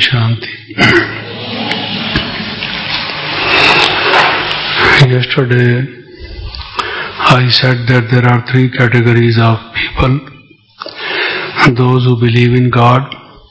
Shanti. Yesterday I said that there are three categories of people: those who believe in God,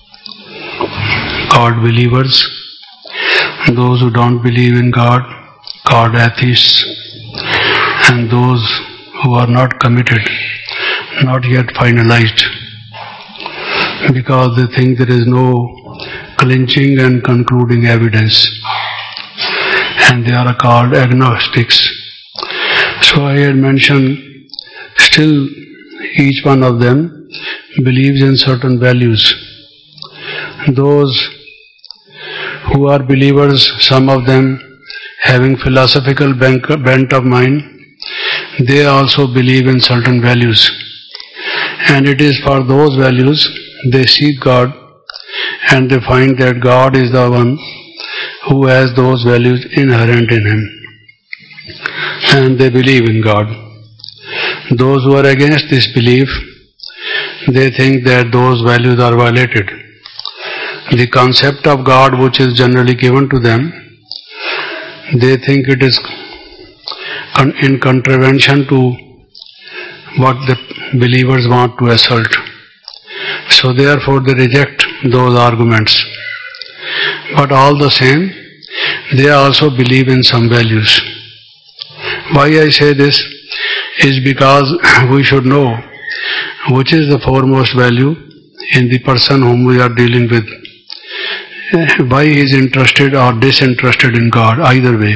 God believers; those who don't believe in God, God atheists; and those who are not committed, not yet finalized, because they think there is no clinching and concluding evidence, and they are called agnostics. So I had mentioned, still each one of them believes in certain values. Those who are believers, some of them having philosophical bent of mind, they also believe in certain values. And it is for those values they seek God, and they find that God is the one who has those values inherent in him, and they believe in God. Those who are against this belief, they think that those values are violated. The concept of God which is generally given to them, they think it is in contravention to what the believers want to assert. So therefore they reject those arguments. But all the same, they also believe in some values. Why I say this is because we should know which is the foremost value in the person whom we are dealing with. Why he is interested or disinterested in God, either way.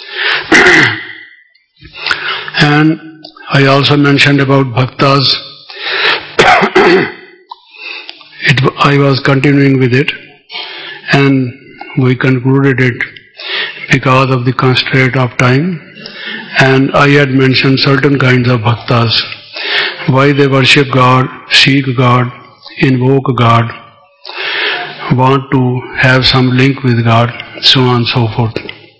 And I also mentioned about bhaktas. I was continuing with it, and we concluded it because of the constraint of time. And I had mentioned certain kinds of bhaktas, why they worship God, seek God, invoke God, want to have some link with God, so on and so forth.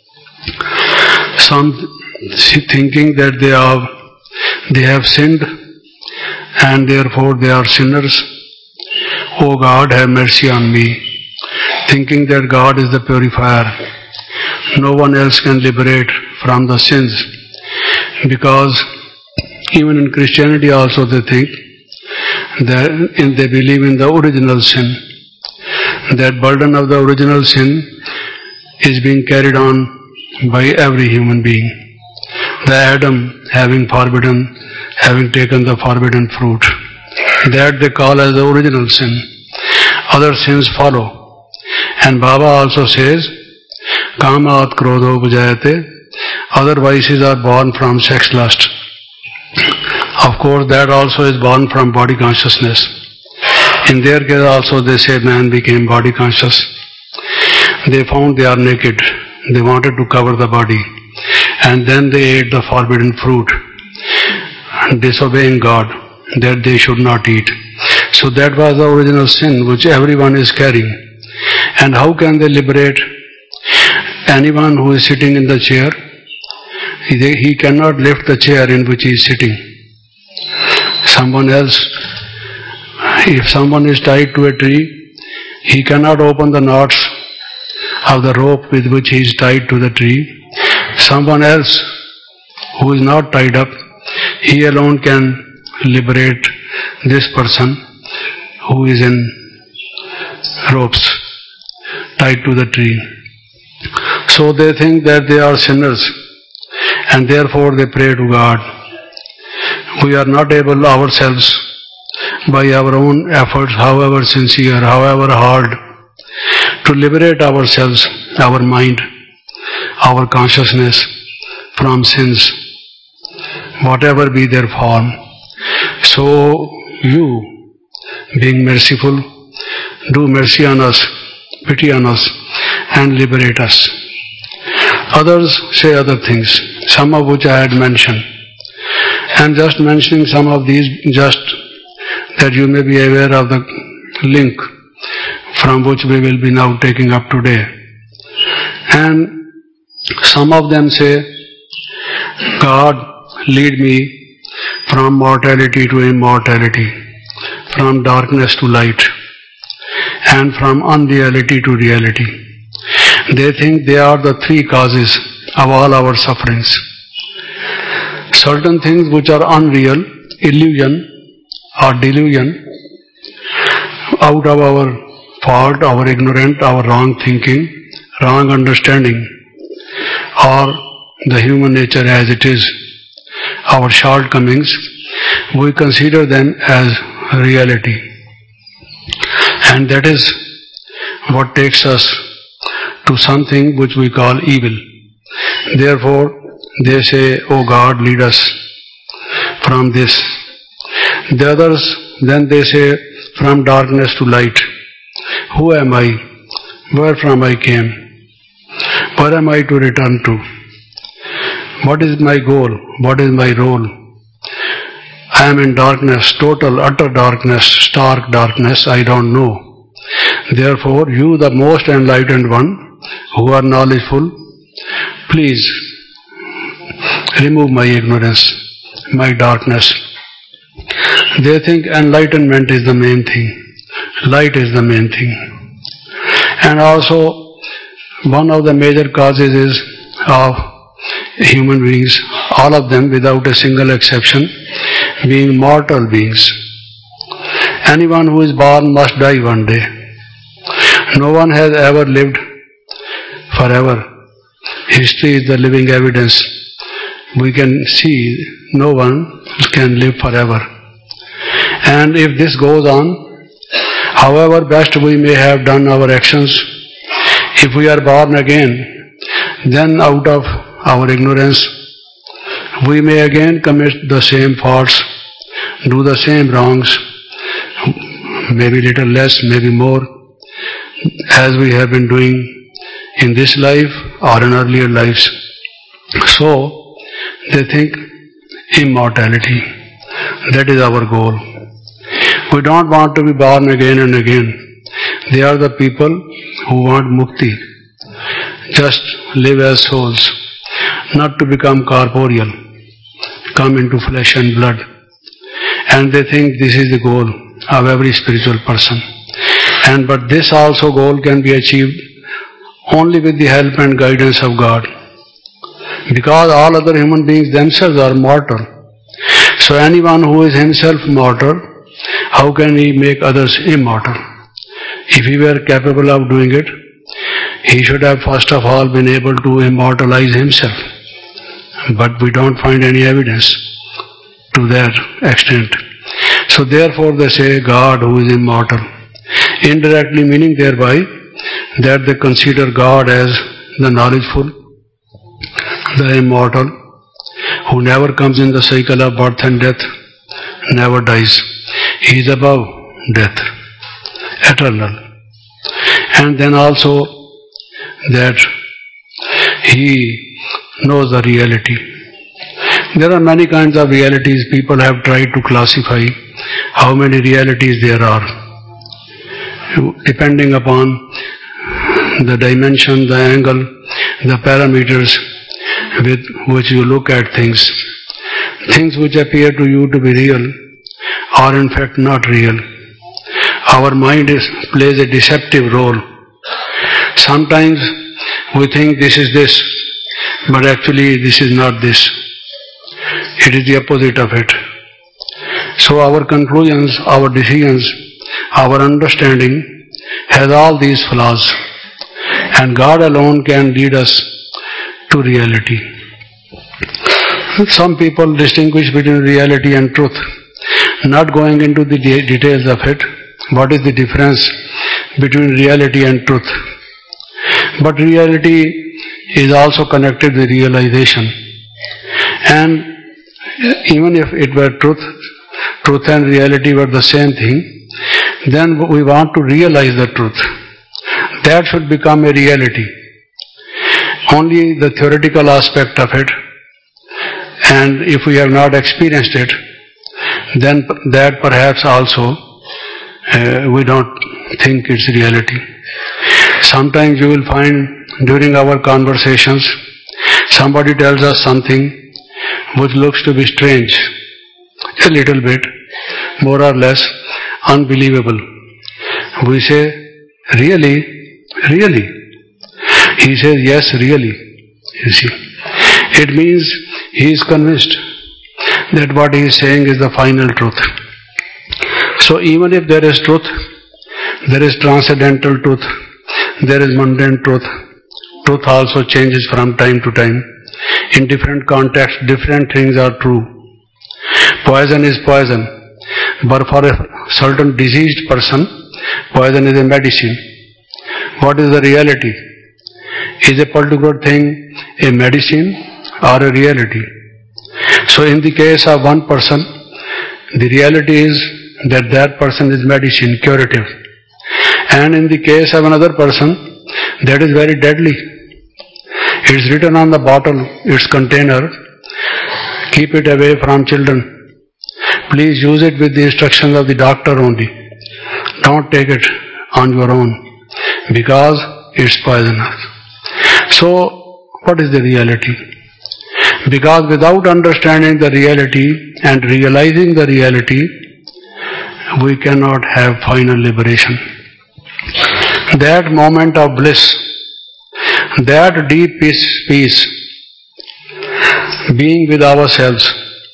Some thinking that they have sinned and therefore they are sinners. Oh God, have mercy on me. Thinking that God is the purifier. No one else can liberate from the sins. Because even in Christianity also they think that they believe in the original sin. That burden of the original sin is being carried on by every human being. The Adam having taken the forbidden fruit. That they call as the original sin. Other sins follow. And Baba also says, Kamaat Krodho Bhajayate. Other vices are born from sex lust. Of course, that also is born from body consciousness. In their case also they say man became body conscious. They found they are naked. They wanted to cover the body. And then they ate the forbidden fruit, disobeying God, that they should not eat. So that was the original sin which everyone is carrying. And how can they liberate anyone who is sitting in the chair? He cannot lift the chair in which he is sitting. Someone else, if someone is tied to a tree, he cannot open the knots of the rope with which he is tied to the tree. Someone else who is not tied up, he alone can liberate this person who is in ropes tied to the tree. So they think that they are sinners, and therefore they pray to God. We are not able ourselves, by our own efforts, however sincere, however hard, to liberate ourselves, our mind, our consciousness from sins, whatever be their form. So you, being merciful, do mercy on us, pity on us, and liberate us. Others say other things, some of which I had mentioned. I am just mentioning some of these just that you may be aware of the link from which we will be now taking up today. And some of them say, God, lead me from mortality to immortality, from darkness to light. and from unreality to reality. They think they are the three causes of all our sufferings. Certain things which are unreal, illusion or delusion, out of our fault, our ignorance, our wrong thinking, wrong understanding, or the human nature as it is, our shortcomings, we consider them as reality. And that is what takes us to something which we call evil. Therefore, they say, "Oh God, lead us from this." The others, then they say, "From darkness to light. Who am I? Where from I came? Where am I to return to? What is my goal? What is my role? I am in darkness, total, utter darkness, stark darkness, I don't know. Therefore, you, the most enlightened one, who are knowledgeful, please remove my ignorance, my darkness." They think enlightenment is the main thing, light is the main thing. And also, one of the major causes is of human beings, all of them without a single exception, being mortal beings. Anyone who is born must die one day. No one has ever lived forever. History is the living evidence. We can see no one can live forever. And if this goes on, however best we may have done our actions, if we are born again, then out of our ignorance, we may again commit the same faults, do the same wrongs, maybe little less, maybe more, as we have been doing in this life or in earlier lives. So, they think immortality. That is our goal. We don't want to be born again and again. They are the people who want mukti. Just live as souls, not to become corporeal, come into flesh and blood. And they think this is the goal of every spiritual person. But this also goal can be achieved only with the help and guidance of God. Because all other human beings themselves are mortal. So anyone who is himself mortal, how can he make others immortal? If he were capable of doing it, he should have first of all been able to immortalize himself. But we don't find any evidence to that extent. So therefore they say God who is immortal, indirectly meaning thereby that they consider God as the knowledgeful, the immortal, who never comes in the cycle of birth and death, never dies. He is above death, eternal. And then also that he knows the reality. There are many kinds of realities. People have tried to classify how many realities there are, depending upon the dimension, the angle, the parameters with which you look at things. Things which appear to you to be real are in fact not real. Our mind plays a deceptive role. Sometimes we think this is this, but actually this is not this. It is the opposite of it. So our conclusions, our decisions, our understanding has all these flaws. And God alone can lead us to reality. Some people distinguish between reality and truth. Not going into the details of it, what is the difference between reality and truth? But reality is also connected with realization. And even if it were truth and reality were the same thing, then we want to realize the truth. That should become a reality. Only the theoretical aspect of it, and if we have not experienced it, then that perhaps also we don't think it's reality. Sometimes you will find during our conversations, somebody tells us something which looks to be strange, a little bit, more or less unbelievable. We say, Really? Really? He says, yes, really. You see. It means he is convinced that what he is saying is the final truth. So even if there is truth, there is transcendental truth, there is mundane truth. Truth also changes from time to time. In different contexts, different things are true. Poison is poison, but for a certain diseased person, poison is a medicine. What is the reality? Is a particular thing a medicine or a reality? So in the case of one person, the reality is that that person is medicine, curative. And in the case of another person, that is very deadly. It is written on the bottle, its container, keep it away from children. Please use it with the instructions of the doctor only. Don't take it on your own, because it's poisonous. So, what is the reality? Because without understanding the reality and realizing the reality, we cannot have final liberation. That moment of bliss, that deep peace, being with ourselves,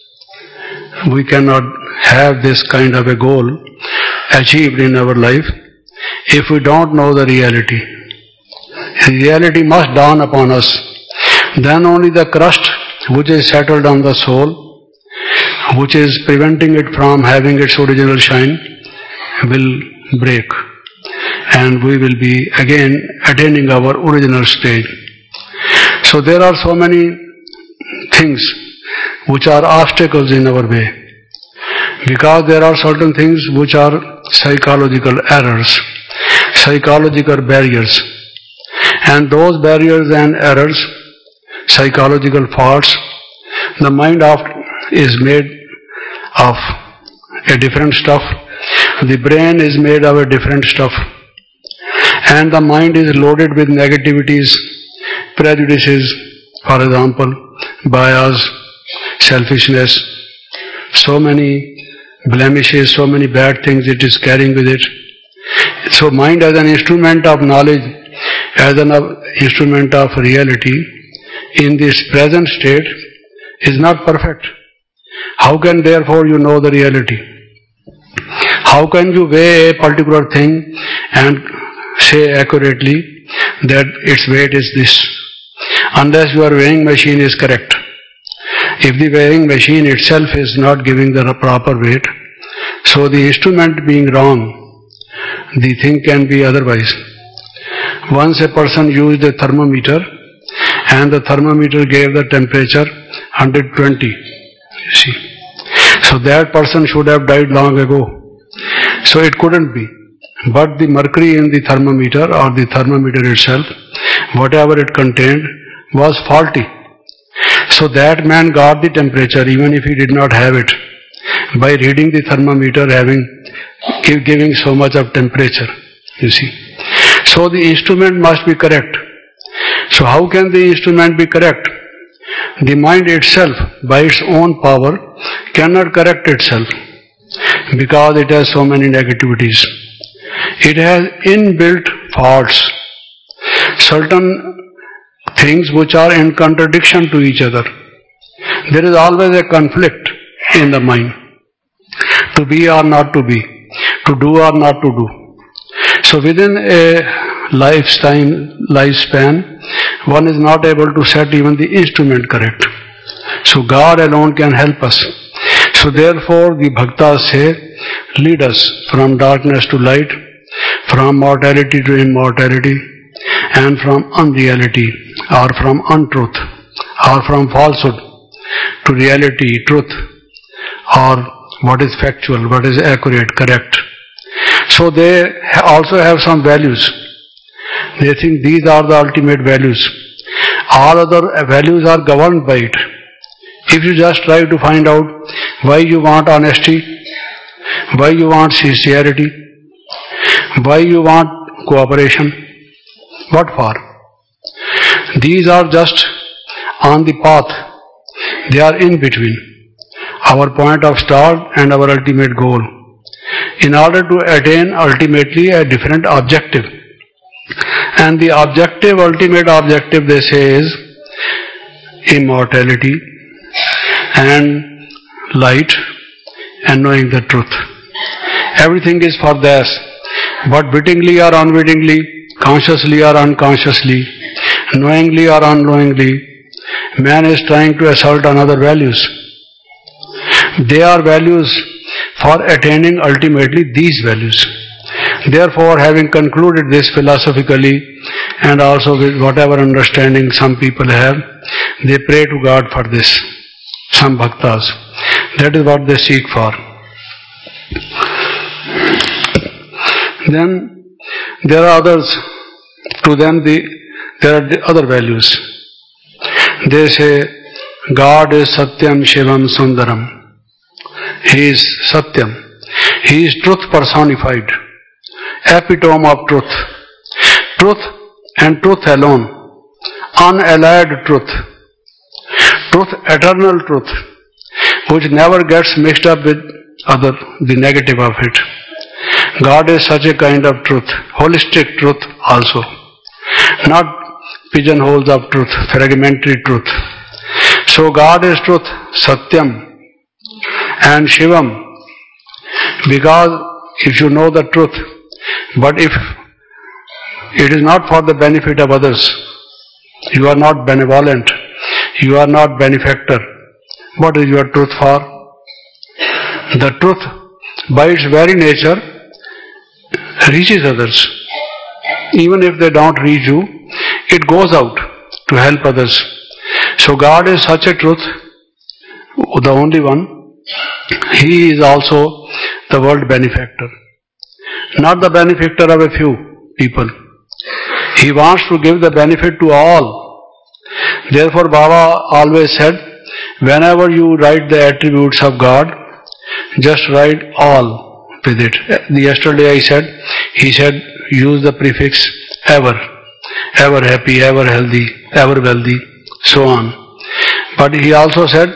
we cannot have this kind of a goal achieved in our life if we don't know the reality. Reality must dawn upon us. Then only the crust which is settled on the soul, which is preventing it from having its original shine, will break. And we will be again attaining our original stage. So there are so many things which are obstacles in our way. Because there are certain things which are psychological errors, psychological barriers. And those barriers and errors, psychological faults, the mind is made of a different stuff. The brain is made of a different stuff. And the mind is loaded with negativities, prejudices, for example, bias, selfishness, so many blemishes, so many bad things it is carrying with it. So mind as an instrument of knowledge, as an instrument of reality, in this present state is not perfect. How can therefore you know the reality? How can you weigh a particular thing and say accurately that its weight is this? Unless your weighing machine is correct. If the weighing machine itself is not giving the proper weight, so the instrument being wrong, the thing can be otherwise. Once a person used a thermometer and the thermometer gave the temperature 120. You see. So that person should have died long ago. So it couldn't be. But the mercury in the thermometer or the thermometer itself, whatever it contained, was faulty. So that man got the temperature even if he did not have it by reading the thermometer giving so much of temperature. You see. So the instrument must be correct. So how can the instrument be correct? The mind itself, by its own power, cannot correct itself because it has so many negativities. It has inbuilt faults, certain things which are in contradiction to each other. There is always a conflict in the mind, to be or not to be, to do or not to do. So within a lifespan, one is not able to set even the instrument correct. So God alone can help us. So therefore the bhaktas say, lead us from darkness to light, from mortality to immortality, and from unreality, or from untruth, or from falsehood to reality, truth, or what is factual, what is accurate, correct. So they also have some values. They think these are the ultimate values. All other values are governed by it. If you just try to find out why you want honesty, why you want sincerity, why you want cooperation, what for? These are just on the path. They are in between our point of start and our ultimate goal. In order to attain ultimately a different objective, And the objective, ultimate objective, they say, is immortality and light and knowing the truth. Everything is for this, but wittingly or unwittingly, consciously or unconsciously, knowingly or unknowingly, man is trying to assault another values. They are values for attaining ultimately these values. Therefore, having concluded this philosophically and also with whatever understanding some people have, they pray to God for this. Some bhaktas. That is what they seek for. Then there are others. To them there are the other values. They say God is Satyam Shivam Sundaram. He is Satyam. He is truth personified. Epitome of truth. Truth and truth alone. Unallied truth. Truth, eternal truth, which never gets mixed up with the negative of it. God is such a kind of truth, holistic truth also. Not pigeonholes of truth, fragmentary truth. So God is truth, Satyam and Shivam. Because if you know the truth, but if it is not for the benefit of others, you are not benevolent, you are not benefactor, what is your truth for? The truth, by its very nature, reaches others. Even if they don't reach you, it goes out to help others. So God is such a truth, the only one. He is also the world benefactor. Not the benefactor of a few people. He wants to give the benefit to all. Therefore Baba always said, whenever you write the attributes of God, just write all with it. Yesterday he said, use the prefix ever. Ever happy, ever healthy, ever wealthy, so on. But he also said,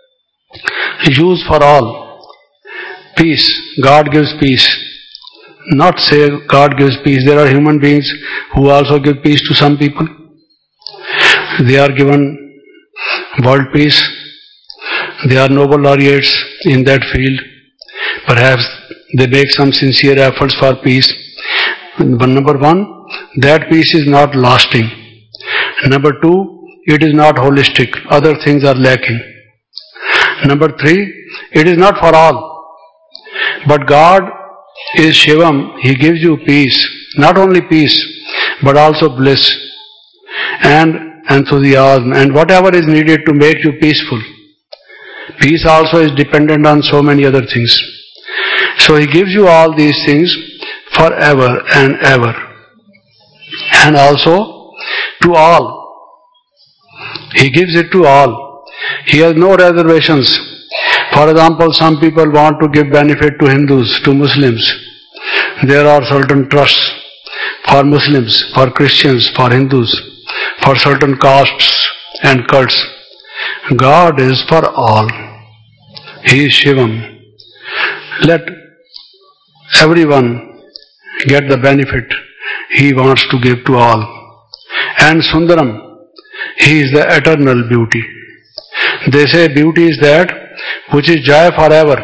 use for all. Peace. God gives peace. Not say God gives peace. There are human beings who also give peace to some people. They are given world peace. They are noble laureates in that field. Perhaps they make some sincere efforts for peace. But number one, that peace is not lasting. Number two, it is not holistic. Other things are lacking. Number three, it is not for all. But God is Shivam. He gives you peace. Not only peace, but also bliss and enthusiasm and whatever is needed to make you peaceful. Peace also is dependent on so many other things. So He gives you all these things forever and ever. And also to all. He gives it to all. He has no reservations. For example, some people want to give benefit to Hindus, to Muslims. There are certain trusts for Muslims, for Christians, for Hindus, for certain castes and cults. God is for all. He is Shivam. Let everyone get the benefit He wants to give to all. And Sundaram, He is the eternal beauty. They say beauty is that which is joy forever.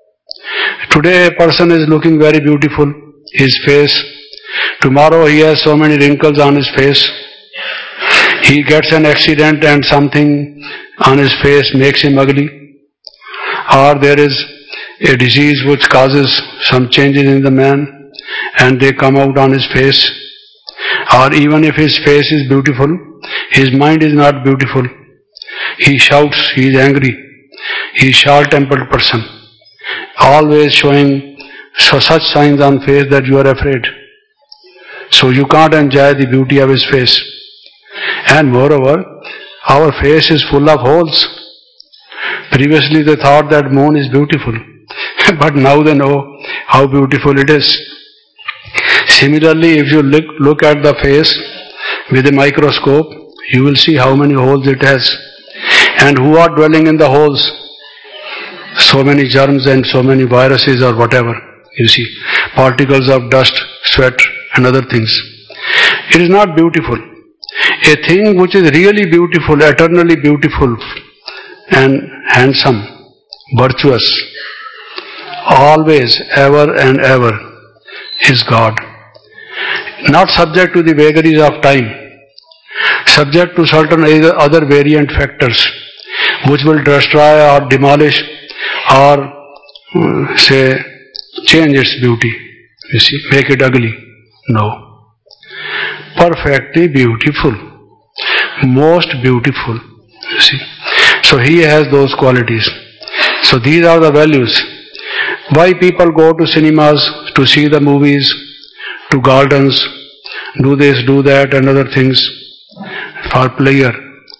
Today a person is looking very beautiful, his face. Tomorrow he has so many wrinkles on his face. He gets an accident and something on his face makes him ugly. Or there is a disease which causes some changes in the man and they come out on his face. Or even if his face is beautiful, his mind is not beautiful. He shouts, he is angry. He is short-tempered person. Always showing such signs on face that you are afraid. So you can't enjoy the beauty of his face. And moreover, our face is full of holes. Previously they thought that moon is beautiful. But now they know how beautiful it is. Similarly, if you look at the face with a microscope, you will see how many holes it has. And who are dwelling in the holes? So many germs and so many viruses or whatever. You see, particles of dust, sweat and other things. It is not beautiful. A thing which is really beautiful, eternally beautiful and handsome, virtuous, always, ever and ever, is God. Not subject to the vagaries of time, subject to certain other variant factors which will destroy or demolish or say change its beauty. You see, make it ugly. No. Perfectly beautiful. Most beautiful. You see. So he has those qualities. So these are the values. Why people go to cinemas to see the movies, to gardens, do this, do that and other things for pleasure,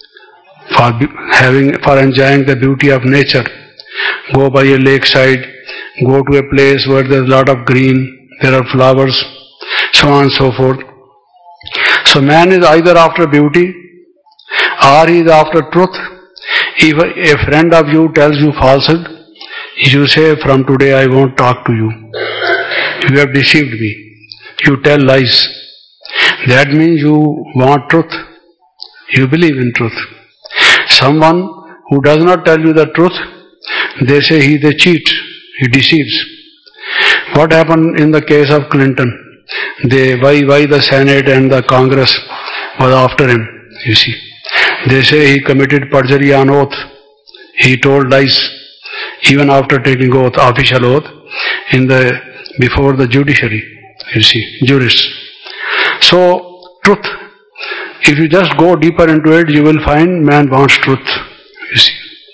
for enjoying the beauty of nature. Go by a lakeside, go to a place where there is a lot of green, there are flowers, so on and so forth. So man is either after beauty or he is after truth. If a friend of you tells you falsehood, you say, from today I won't talk to you. You have deceived me. You tell lies. That means you want truth. You believe in truth. Someone who does not tell you the truth, they say he is a cheat. He deceives. What happened in the case of Clinton? Why the Senate and the Congress was after him, you see. They say he committed perjury on oath. He told lies even after taking oath, official oath, before the judiciary, you see, jurists. So, truth. If you just go deeper into it, you will find man wants truth, you see.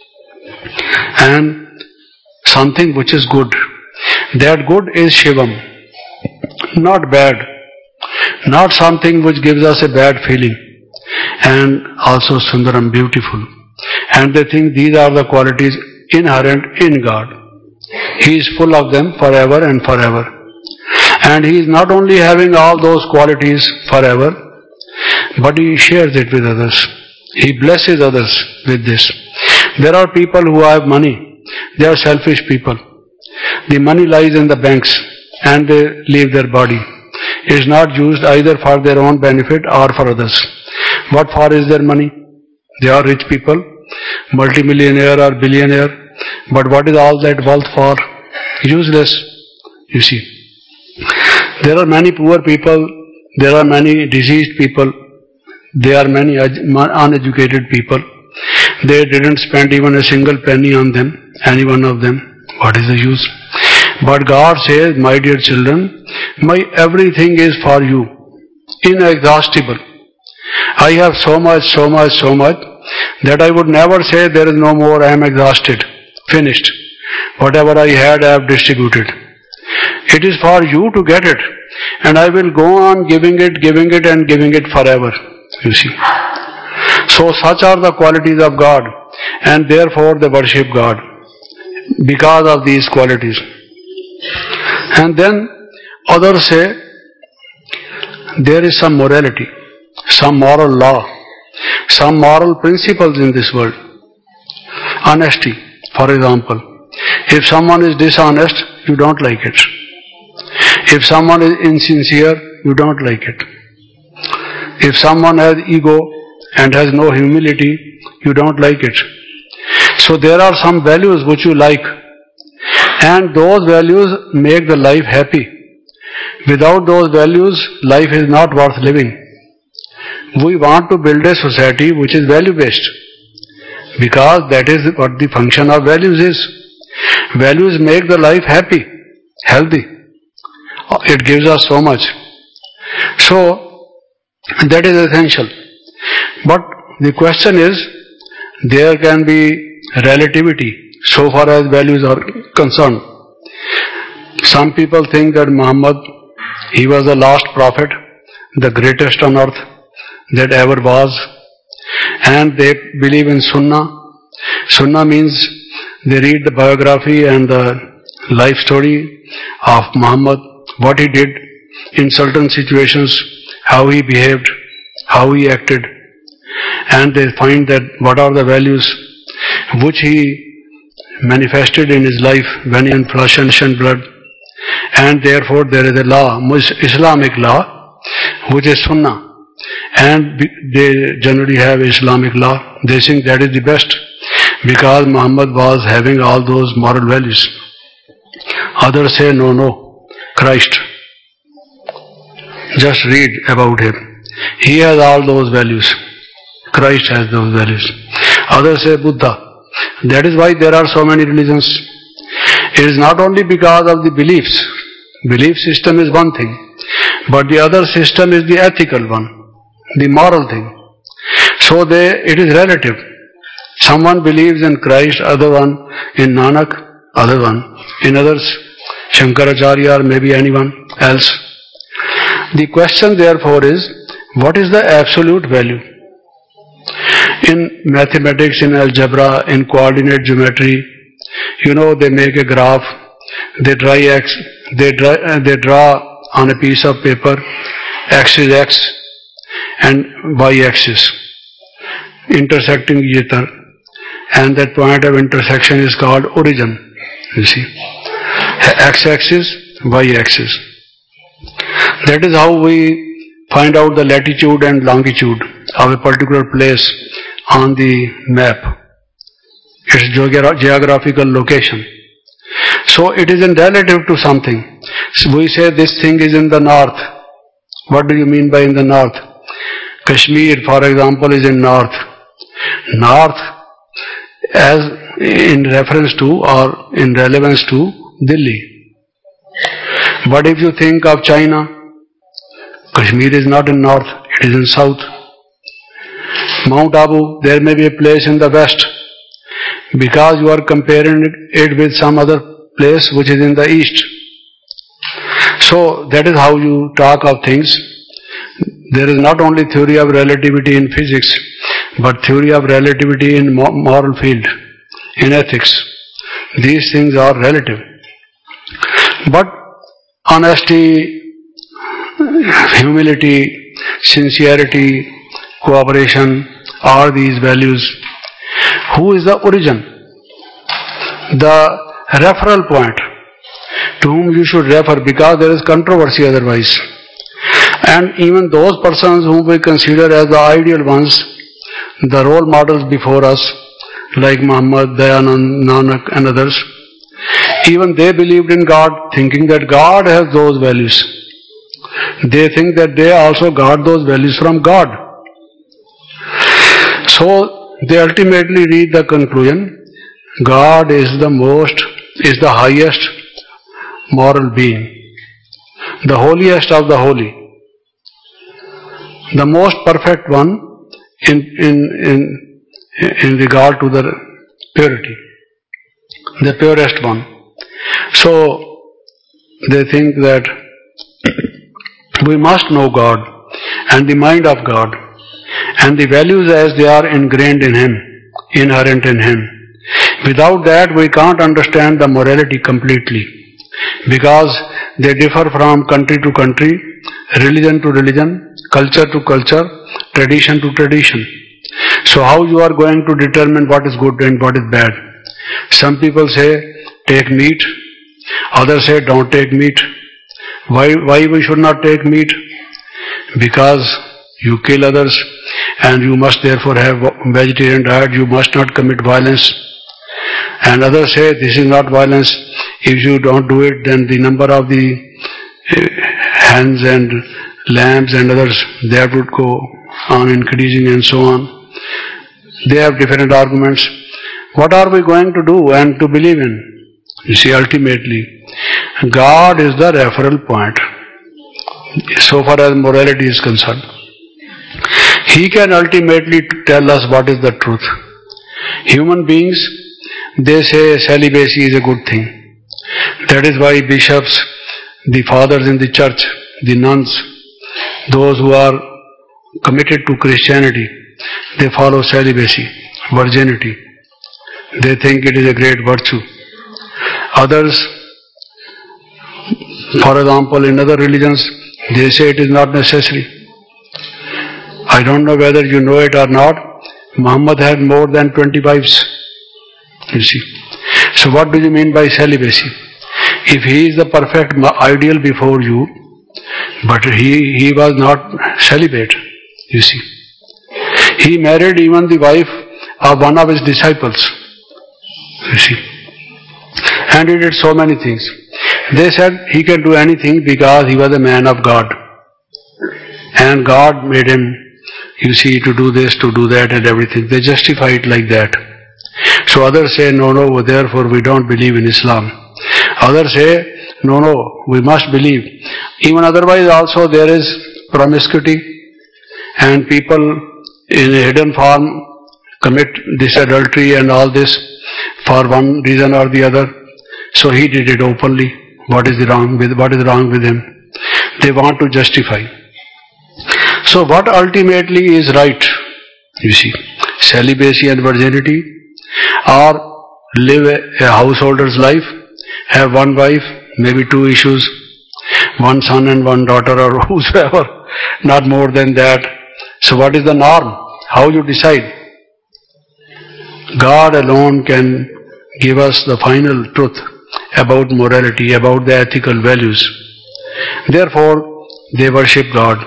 And something which is good. That good is Shivam. Not bad. Not something which gives us a bad feeling. And also Sundaram, beautiful. And they think these are the qualities inherent in God. He is full of them forever and forever. And He is not only having all those qualities forever, but He shares it with others. He blesses others with this. There are people who have money. They are selfish people. The money lies in the banks and they leave their body. It is not used either for their own benefit or for others. What for is their money? They are rich people, multimillionaire or billionaire. But what is all that wealth for? Useless, you see. There are many poor people, there are many diseased people, there are many uneducated people. They didn't spend even a single penny on them, any one of them. What is the use? But God says, my dear children, my everything is for you, inexhaustible. I have so much, that I would never say there is no more, I am exhausted, finished. Whatever I had, I have distributed. It is for you to get it, and I will go on giving it forever, you see. So such are the qualities of God, and therefore they worship God because of these qualities. And then others say there is some morality, some moral law, some moral principles in this world. Honesty, for example. If someone is dishonest, you don't like it. If someone is insincere, you don't like it. If someone has ego and has no humility, you don't like it. So there are some values which you like, and those values make the life happy. Without those values, life is not worth living. We want to build a society which is value-based, because that is what the function of values is. Values make the life happy, healthy. It gives us so much. So, that is essential. But the question is, there can be relativity so far as values are concerned. Some people think that Muhammad, he was the last prophet, the greatest on earth that ever was, and they believe in Sunnah. Sunnah means they read the biography and the life story of Muhammad, what he did in certain situations, how he behaved, how he acted, and they find that what are the values which he manifested in his life when in flesh and blood. And therefore there is a law, Islamic law, which is Sunnah. And they generally have Islamic law. They think that is the best because Muhammad was having all those moral values. Others say, no, Christ. Just read about him. He has all those values. Christ has those values. Others say Buddha. That is why there are so many religions. It is not only because of the beliefs. Belief system is one thing. But the other system is the ethical one. The moral thing. So it is relative. Someone believes in Christ, other one in Nanak, other one in others, Shankaracharya or maybe anyone else. The question therefore is, what is the absolute value? In mathematics, in algebra, in coordinate geometry, they make a graph, they draw on a piece of paper, x is x and y axis, intersecting each other, and that point of intersection is called origin, you see. X axis, y axis. That is how we find out the latitude and longitude of a particular place on the map, its geographical location. So it is in relative to something. So we say this thing is in the north. What do you mean by in the north? Kashmir, for example, is in north. North as in reference to or in relevance to Delhi. But if you think of China, Kashmir is not in north, it is in south. Mount Abu, there may be a place in the west because you are comparing it with some other place which is in the east. So that is how you talk of things. There is not only theory of relativity in physics, but theory of relativity in moral field, in ethics. These things are relative. But honesty, humility, sincerity, cooperation, are these values. Who is the origin? The referral point to whom you should refer, because there is controversy otherwise. And even those persons whom we consider as the ideal ones, the role models before us, like Muhammad, Dayanand, Nanak and others, even they believed in God, thinking that God has those values. They think that they also got those values from God. So they ultimately reach the conclusion, God is the highest moral being, the holiest of the holy, the most perfect one in regard to the purity, the purest one. So they think that we must know God and the mind of God and the values as they are ingrained in Him, inherent in Him. Without that we can't understand the morality completely, because they differ from country to country, religion to religion, culture to culture, tradition to tradition. So how you are going to determine what is good and what is bad? Some people say take meat, others say don't take meat. Why we should not take meat? Because you kill others and you must therefore have vegetarian diet, you must not commit violence. And others say this is not violence. If you don't do it, then the number of the hens and lambs and others, that would go on increasing and so on. They have different arguments. What are we going to do and to believe in? You see, ultimately, God is the referral point so far as morality is concerned. He can ultimately tell us what is the truth. Human beings, they say celibacy is a good thing. That is why bishops, the fathers in the church, the nuns, those who are committed to Christianity, they follow celibacy, virginity. They think it is a great virtue. Others, for example, in other religions, they say it is not necessary. I don't know whether you know it or not. Muhammad had more than 20 wives. You see. So what do you mean by celibacy? If he is the perfect ideal before you, But he was not celibate, you see. He married even the wife of one of his disciples, you see. And he did so many things. They said he can do anything because he was a man of God. And God made him, you see, to do this, to do that and everything. They justify it like that. So others say, no, therefore we don't believe in Islam. Others say, no, we must believe. Even otherwise also there is promiscuity and people in a hidden form commit this adultery and all this for one reason or the other. So he did it openly. What is wrong with him? They want to justify. So what ultimately is right? You see, celibacy and virginity, or live a householder's life, have one wife, maybe two issues, one son and one daughter or whosoever, not more than that. So what is the norm? How you decide? God alone can give us the final truth about morality, about the ethical values. Therefore, they worship God.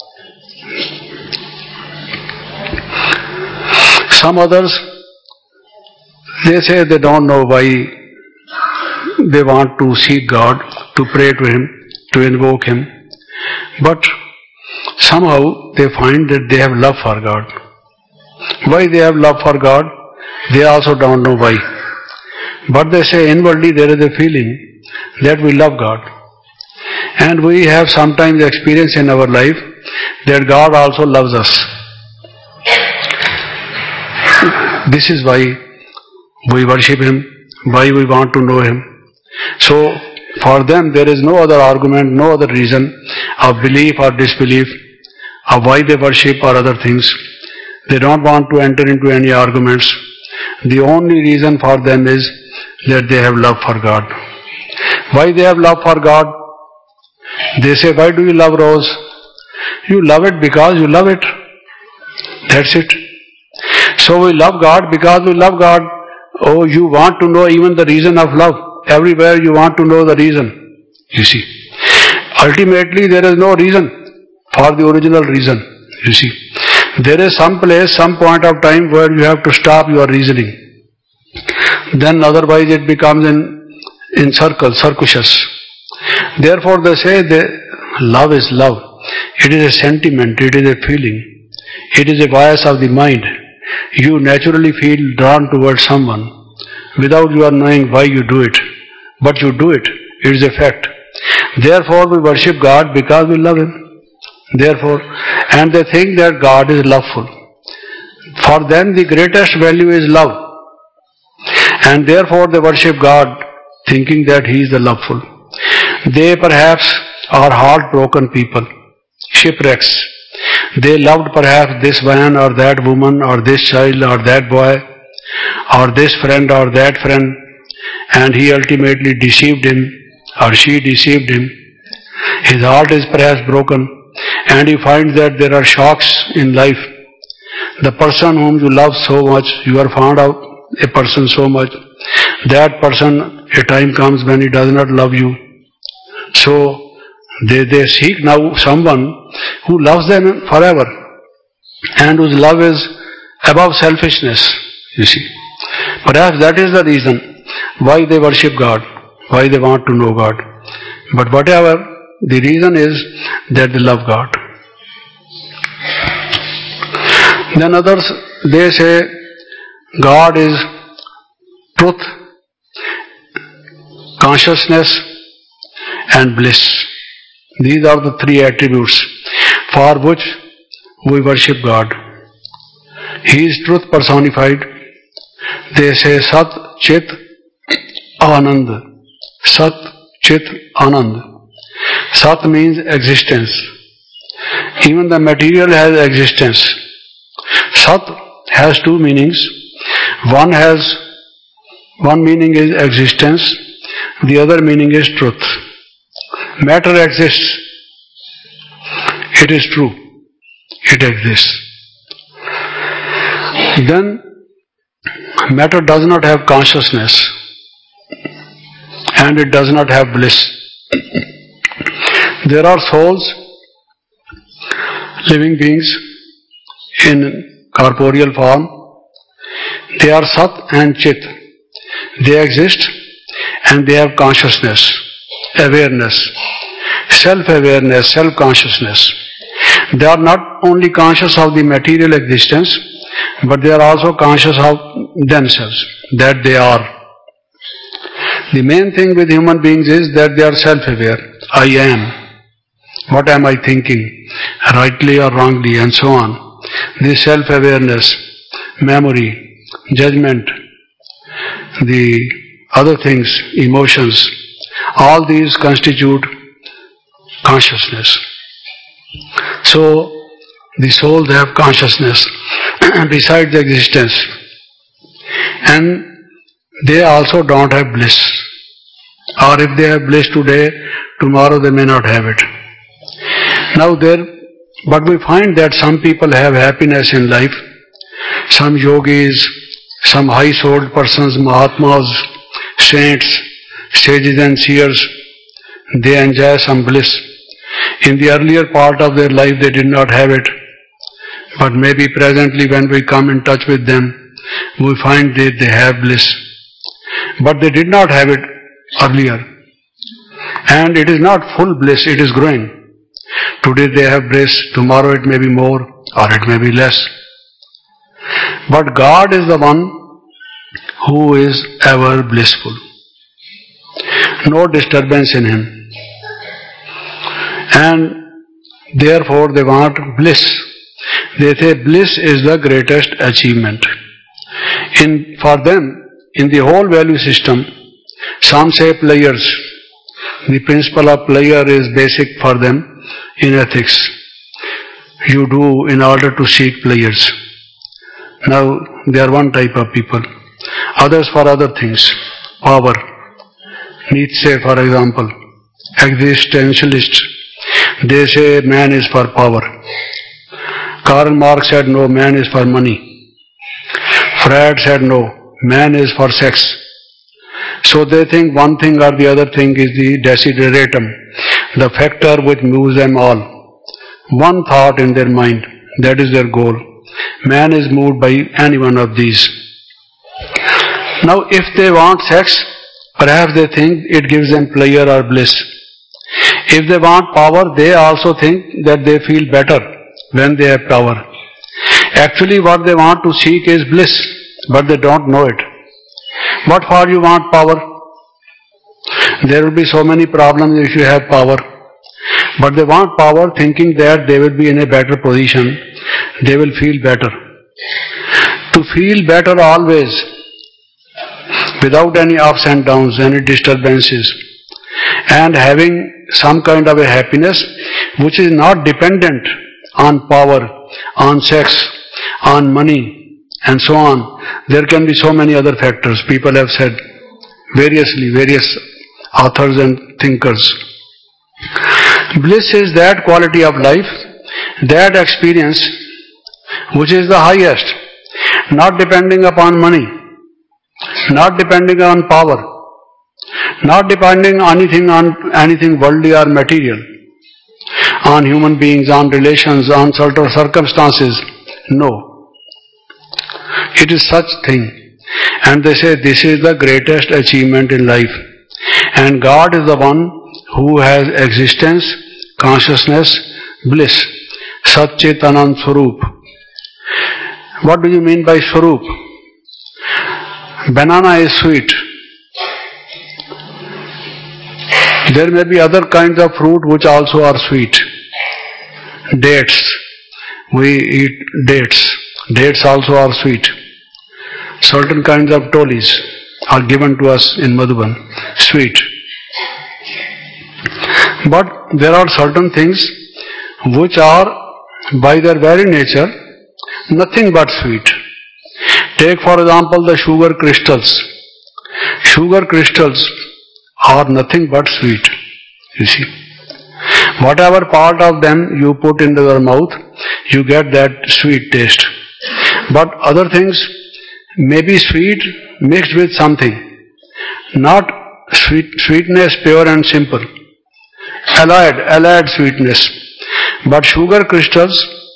Some others, they say they don't know why they want to seek God, to pray to Him, to invoke Him. But somehow they find that they have love for God. Why they have love for God? They also don't know why. But they say inwardly there is a feeling that we love God. And we have sometimes experienced in our life that God also loves us. This is why we worship Him, why we want to know Him. So, for them there is no other argument, no other reason of belief or disbelief, of why they worship or other things. They don't want to enter into any arguments. The only reason for them is that they have love for God. Why they have love for God? They say, why do you love rose? You love it because you love it. That's it. So we love God because we love God. Oh, you want to know even the reason of love. Everywhere you want to know the reason. You see. Ultimately there is no reason for the original reason. You see. There is some place, some point of time where you have to stop your reasoning. Then otherwise it becomes in circuitous. Therefore they say that love is love. It is a sentiment, it is a feeling. It is a bias of the mind. You naturally feel drawn towards someone without your knowing why you do it. But you do it. It is a fact. Therefore we worship God because we love Him. Therefore, and they think that God is loveful. For them the greatest value is love. And therefore they worship God thinking that He is the loveful. They perhaps are heartbroken people, shipwrecks. They loved perhaps this man or that woman or this child or that boy or this friend or that friend, and he ultimately deceived him or she deceived him. His heart is perhaps broken and he finds that there are shocks in life. The person whom you love so much, you are fond of a person so much, that person, a time comes when he does not love you. So they seek now someone who loves them forever and whose love is above selfishness, you see. Perhaps that is the reason why they worship God, why they want to know God. But whatever, the reason is that they love God. Then others, they say God is truth, consciousness and bliss. These are the three attributes for which we worship God. He is truth personified. They say Sat Chit Anand. Sat Chit Anand. Sat means existence. Even the material has existence. Sat has two meanings. One meaning is existence. The other meaning is truth. Matter exists. It is true. It exists. Then matter does not have consciousness and it does not have bliss. There are souls living beings in corporeal form. They are Sat and Chit. They exist and they have consciousness, awareness, self-awareness, self-consciousness. They are not only conscious of the material existence, but they are also conscious of themselves, that they are. The main thing with human beings is that they are self-aware. I am. What am I thinking? Rightly or wrongly, and so on. This self-awareness, memory, judgment, the other things, emotions, all these constitute consciousness. So, the souls have consciousness besides the existence. And they also don't have bliss. Or if they have bliss today, tomorrow they may not have it. But we find that some people have happiness in life. Some yogis, some high-souled persons, Mahatmas, saints, sages and seers, they enjoy some bliss. In the earlier part of their life they did not have it. But maybe presently when we come in touch with them, we find that they have bliss. But they did not have it earlier. And it is not full bliss, it is growing. Today they have bliss, tomorrow it may be more or it may be less. But God is the one who is ever blissful. No disturbance in Him. And therefore they want bliss. They say bliss is the greatest achievement. For them, in the whole value system, some say players. The principle of player is basic for them in ethics. You do in order to seek players. Now, they are one type of people. Others for other things. Power. Nietzsche, for example, existentialist. They say man is for power. Karl Marx said no, man is for money. Freud said no, man is for sex. So they think one thing or the other thing is the desideratum, the factor which moves them all. One thought in their mind, that is their goal. Man is moved by any one of these. Now if they want sex, perhaps they think it gives them pleasure or bliss. If they want power, they also think that they feel better when they have power. Actually what they want to seek is bliss, but they don't know it. What for you want power? There will be so many problems if you have power. But they want power thinking that they will be in a better position. They will feel better. To feel better always, without any ups and downs, any disturbances, and having some kind of a happiness which is not dependent on power, on sex, on money, and so on. There can be so many other factors. People have said variously, various authors and thinkers. Bliss is that quality of life, that experience which is the highest, not depending upon money, not depending on power, not depending on anything worldly or material, on human beings, on relations, on certain circumstances. No. It is such thing. And they say this is the greatest achievement in life. And God is the one who has existence, consciousness, bliss. Sat Chit Anand Swarup. What do you mean by Swarup? Banana is sweet. There may be other kinds of fruit which also are sweet. Dates. We eat dates. Dates also are sweet. Certain kinds of tolis are given to us in Madhuban. Sweet. But there are certain things which are by their very nature nothing but sweet. Take for example the sugar crystals. Sugar crystals are nothing but sweet. You see. Whatever part of them you put into your mouth, you get that sweet taste. But other things may be sweet mixed with something. Not sweetness pure and simple. Allied sweetness. But sugar crystals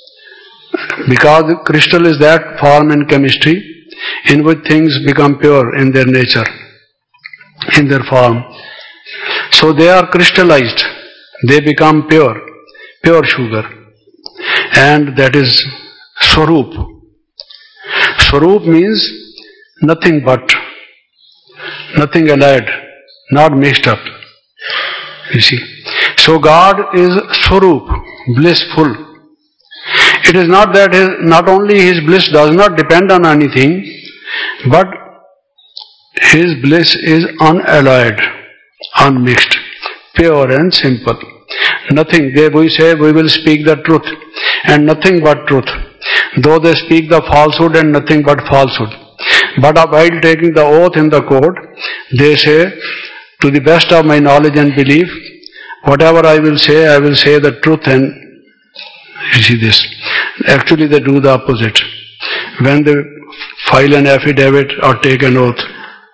Because crystal is that form in chemistry in which things become pure in their nature, in their form. So they are crystallized, they become pure, pure sugar. And that is Swarup. Swarup means nothing but, nothing allied, not mixed up. You see. So God is Swarup, blissful. It is not that not only His bliss does not depend on anything, but His bliss is unalloyed, unmixed, pure and simple. Nothing. We say we will speak the truth and nothing but truth. Though they speak the falsehood and nothing but falsehood. But while taking the oath in the court, they say, to the best of my knowledge and belief, whatever I will say the truth, and you see this. Actually they do the opposite. When they file an affidavit or take an oath,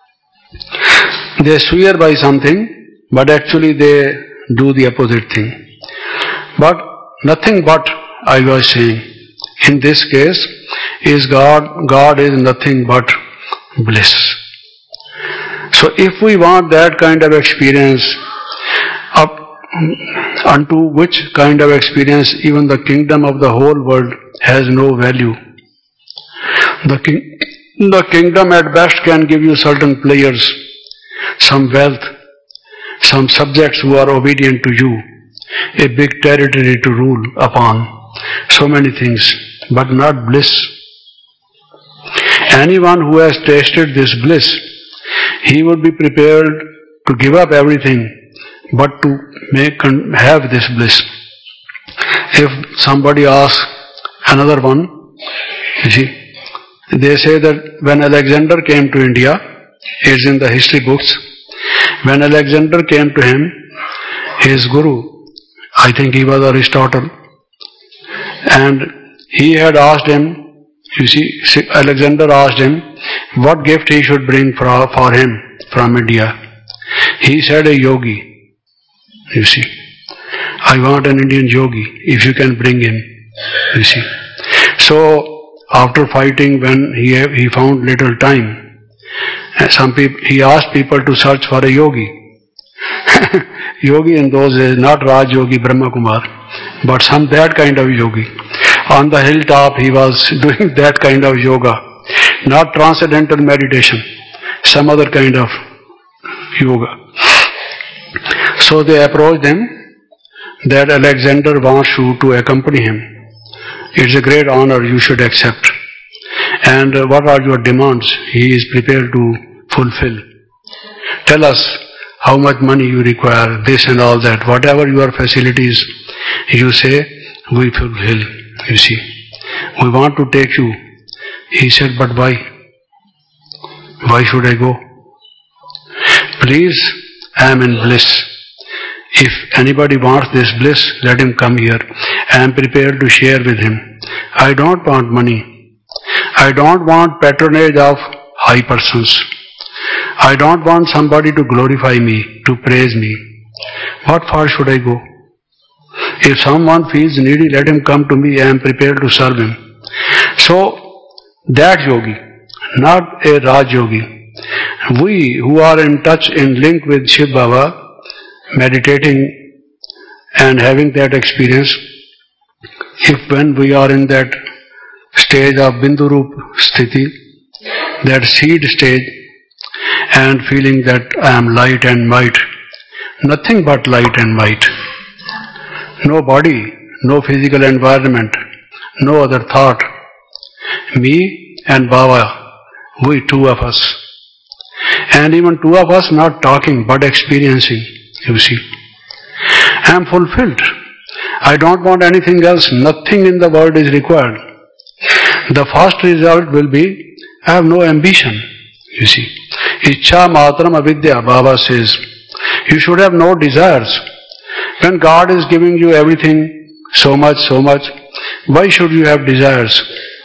they swear by something, but actually they do the opposite thing. But nothing but, I was saying, in this case, is God is nothing but bliss. So if we want that kind of experience, unto which kind of experience even the kingdom of the whole world has no value. The kingdom at best can give you certain players, some wealth, some subjects who are obedient to you, a big territory to rule upon, so many things, but not bliss. Anyone who has tasted this bliss, he would be prepared to give up everything but to have this bliss. If somebody asks another one, you see, they say that when Alexander came to India, it's in the history books, when Alexander came to him, his guru, I think he was Aristotle, and he had asked him, you see, Alexander asked him what gift he should bring for him from India. He said a yogi. You see, I want an Indian yogi, if you can bring him. You see. So, after fighting, when he found little time, he asked people to search for a yogi. Yogi in those days, not Raj Yogi Brahma Kumar, but that kind of yogi. On the hilltop, he was doing that kind of yoga, not transcendental meditation, some other kind of yoga. So they approached him that Alexander wants you to accompany him. It's a great honor, you should accept. And what are your demands? He is prepared to fulfill. Tell us how much money you require, this and all that. Whatever your facilities, you say, we fulfill. You see, we want to take you. He said, but why? Why should I go? Please, I am in bliss. If anybody wants this bliss, let him come here. I am prepared to share with him. I don't want money. I don't want patronage of high persons. I don't want somebody to glorify me, to praise me. What for should I go? If someone feels needy, let him come to me. I am prepared to serve him. So, that yogi, not a Raj yogi. We who are in touch, in link with Shiv Baba, meditating and having that experience, if when we are in that stage of Bindurup Sthiti, that seed stage, and feeling that I am light and might, nothing but light and might, no body, no physical environment, no other thought, me and Baba, we two of us, and even two of us not talking but experiencing. You see, I am fulfilled. I don't want anything else. Nothing in the world is required. The first result will be, I have no ambition. You see, Ichcha matram avidya, Baba says. You should have no desires. When God is giving you everything, so much, why should you have desires?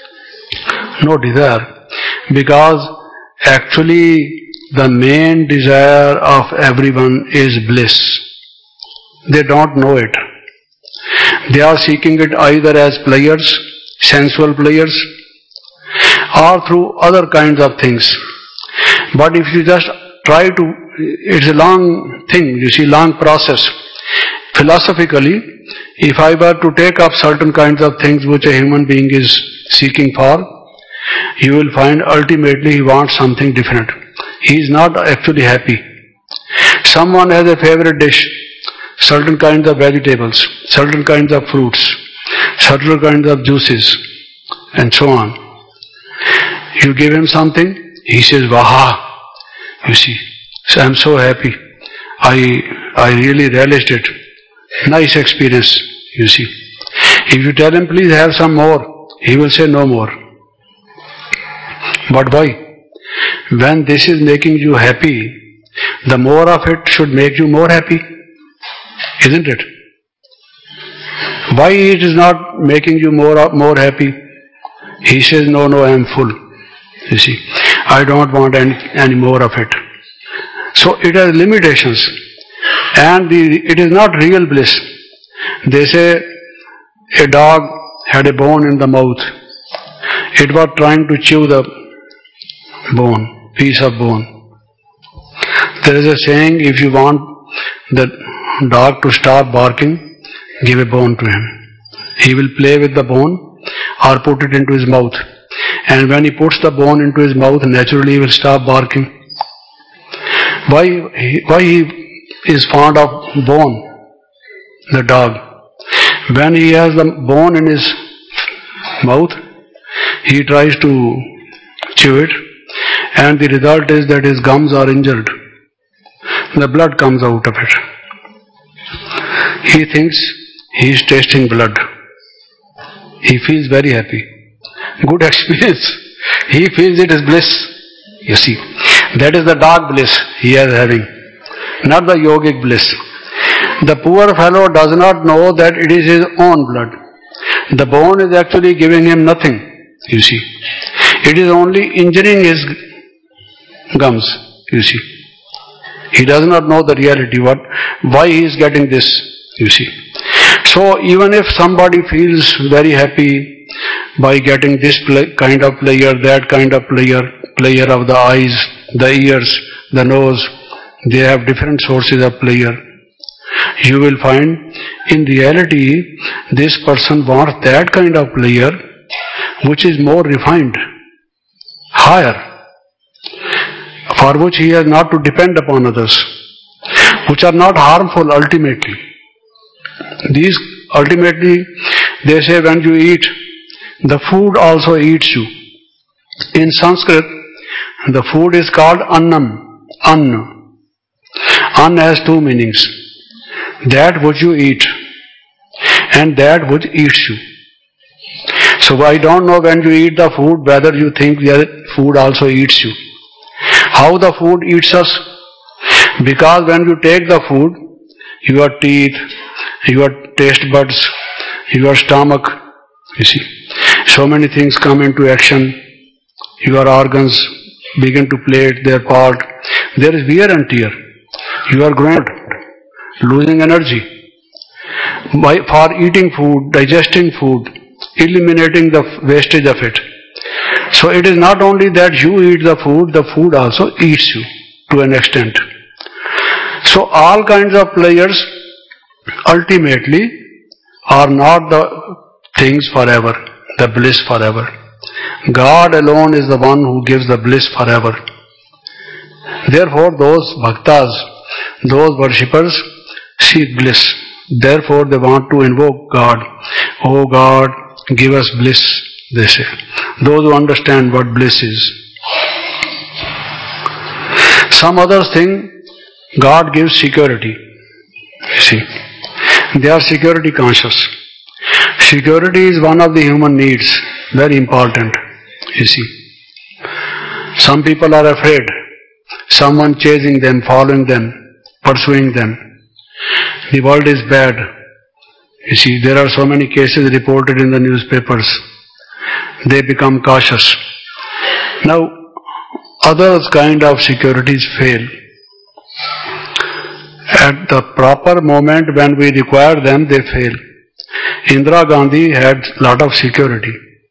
No desire. Because actually, the main desire of everyone is bliss. They don't know it. They are seeking it either as players, sensual pleasures, or through other kinds of things. But if you just try to, it's a long thing, you see, long process. Philosophically, if I were to take up certain kinds of things which a human being is seeking for, you will find ultimately he wants something different. He is not actually happy. Someone has a favorite dish, certain kinds of vegetables, certain kinds of fruits, certain kinds of juices, and so on. You give him something, he says, Waha, you see, so I'm so happy. I really relished it. Nice experience, you see. If you tell him, please have some more, he will say no more. But why? When this is making you happy, the more of it should make you more happy, isn't it? Why it is not making you more happy? He says, no, I am full. You see, I don't want any more of it. So it has limitations. And it is not real bliss. They say a dog had a bone in the mouth. It was trying to chew the piece of bone. There is a saying, if you want the dog to stop barking, give a bone to him. He will play with the bone or put it into his mouth. And when he puts the bone into his mouth, naturally he will stop barking. Why he is fond of bone, the dog? When he has the bone in his mouth, he tries to chew it, and the result is that his gums are injured. The blood comes out of it. He thinks he is tasting blood. He feels very happy. Good experience. He feels it is bliss. You see, that is the dog bliss he is having, not the yogic bliss. The poor fellow does not know that it is his own blood. The bone is actually giving him nothing, you see. It is only injuring his gums, you see. He does not know the reality, why he is getting this, you see. So even if somebody feels very happy by getting this kind of pleasure, that kind of pleasure of the eyes, the ears, the nose, they have different sources of pleasure. You will find in reality this person wants that kind of pleasure which is more refined, higher, for which he has not to depend upon others, which are not harmful ultimately. These ultimately, they say, when you eat, the food also eats you. In Sanskrit, the food is called annam, anna. Anna has two meanings. That which you eat and that which eats you. So I don't know when you eat the food whether you think that food also eats you. How the food eats us? Because when you take the food, your teeth, your taste buds, your stomach, you see, so many things come into action. Your organs begin to play their part. There is wear and tear. You are growing, losing energy. For eating food, digesting food, eliminating the wastage of it. So it is not only that you eat the food also eats you to an extent. So all kinds of pleasures ultimately are not the things forever, the bliss forever. God alone is the one who gives the bliss forever. Therefore those bhaktas, those worshippers seek bliss. Therefore they want to invoke God. Oh God, give us bliss, they say. Those who understand what bliss is. Some others think God gives security. You see, they are security conscious. Security is one of the human needs, very important. You see, some people are afraid. Someone chasing them, following them, pursuing them. The world is bad. You see, there are so many cases reported in the newspapers. They become cautious. Now, other kind of securities fail. At the proper moment when we require them, they fail. Indira Gandhi had a lot of security.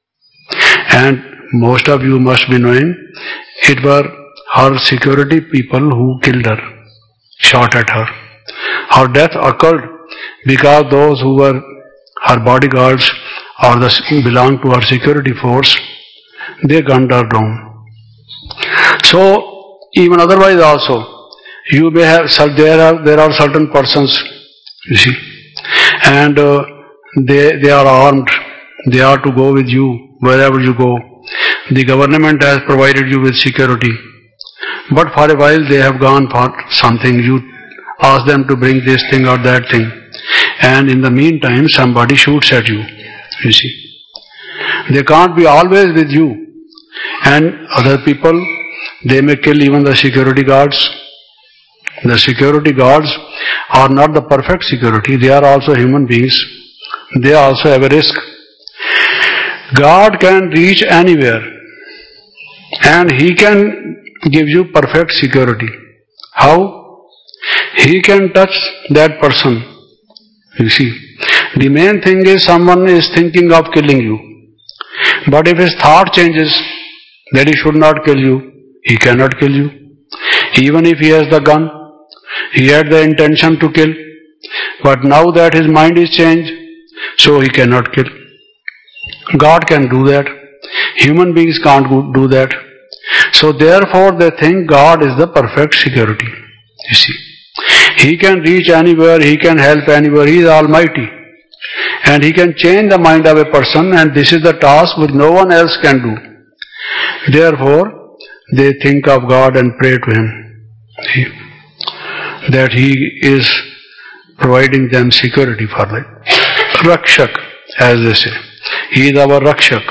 And most of you must be knowing, it were her security people who killed her, shot at her. Her death occurred because those who were her bodyguards or belonged to her security force, they gunned her down. So, even otherwise also, you may have, there are certain persons, you see, and they are armed, they are to go with you wherever you go. The government has provided you with security, but for a while they have gone for something. You ask them to bring this thing or that thing, and in the meantime somebody shoots at you, you see. They can't be always with you, and other people, they may kill even the security guards. The security guards are not the perfect security, they are also human beings. They also have a risk. God can reach anywhere and He can give you perfect security. How? He can touch that person. You see, the main thing is someone is thinking of killing you. But if his thought changes that he should not kill you, he cannot kill you. Even if he has the gun, he had the intention to kill. But now that his mind is changed, so he cannot kill. God can do that. Human beings can't do that. So therefore they think God is the perfect security. You see, He can reach anywhere, He can help anywhere, He is almighty. And He can change the mind of a person, and this is the task which no one else can do. Therefore, they think of God and pray to Him. See, that He is providing them security for life. Rakshak, as they say. He is our Rakshak.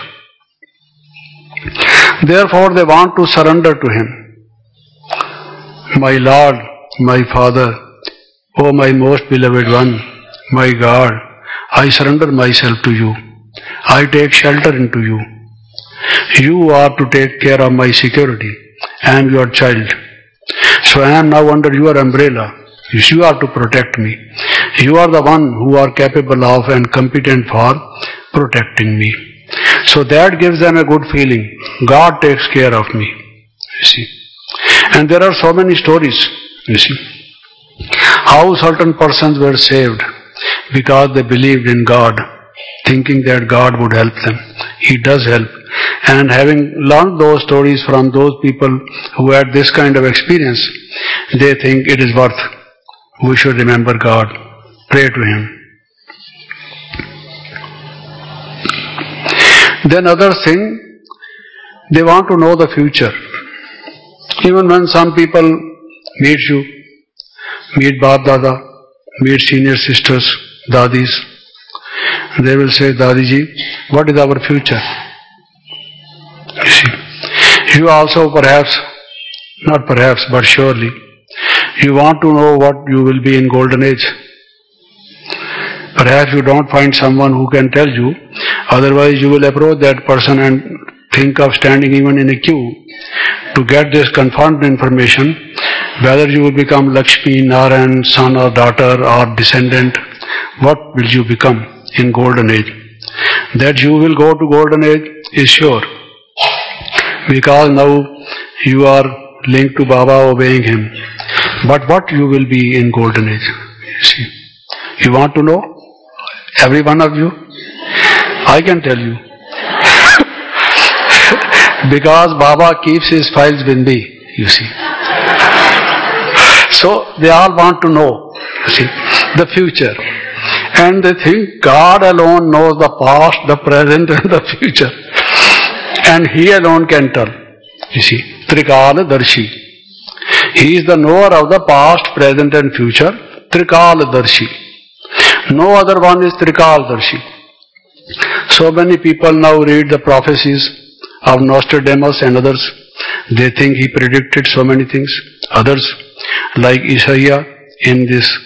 Therefore, they want to surrender to Him. My Lord, my Father, O my most beloved one, my God, I surrender myself to you. I take shelter into you. You are to take care of my security. I am your child. So I am now under your umbrella. You are to protect me. You are the one who are capable of and competent for protecting me. So that gives them a good feeling. God takes care of me. You see. And there are so many stories, you see, how certain persons were saved because they believed in God, thinking that God would help them. He does help. And having learned those stories from those people who had this kind of experience, they think it is worth. We should remember God, pray to Him. Then other thing, they want to know the future. Even when some people meet you, meet Baap Dada, meet senior sisters, Dadis, they will say, Dadiji, what is our future? You see, you also perhaps, not perhaps, but surely, you want to know what you will be in golden age. Perhaps you don't find someone who can tell you, otherwise you will approach that person and think of standing even in a queue to get this confirmed information, whether you will become Lakshmi, Narayan, son or daughter or descendant, what will you become in golden age? That you will go to golden age is sure, because now you are linked to Baba, obeying him. But what you will be in golden age? You see, you want to know? Every one of you? I can tell you. Because Baba keeps his files with me, you see. So they all want to know, you see, the future. And they think God alone knows the past, the present and the future. And He alone can tell. You see, Trikala Darshi. He is the knower of the past, present and future. Trikala Darshi. No other one is Trikala Darshi. So many people now read the prophecies of Nostradamus and others. They think he predicted so many things. Others, like Isaiah in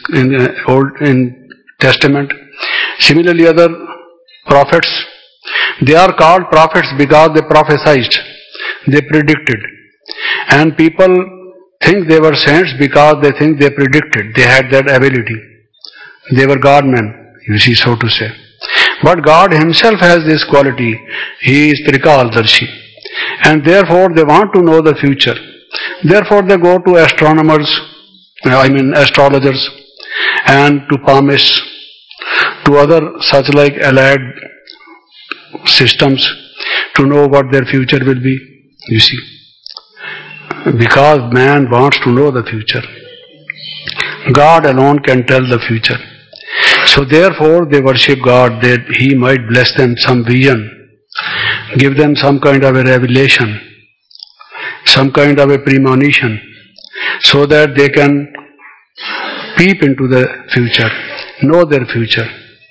Testament. Similarly, other prophets, they are called prophets because they prophesied, they predicted. And people think they were saints because they think they predicted. They had that ability. They were God-men, you see, so to say. But God himself has this quality. He is Trikalarshi. And therefore they want to know the future. Therefore they go to astrologers, and to palmists, to other such like allied systems to know what their future will be. You see, because man wants to know the future. God alone can tell the future. So therefore they worship God that He might bless them some vision, give them some kind of a revelation, some kind of a premonition, so that they can peep into the future, know their future.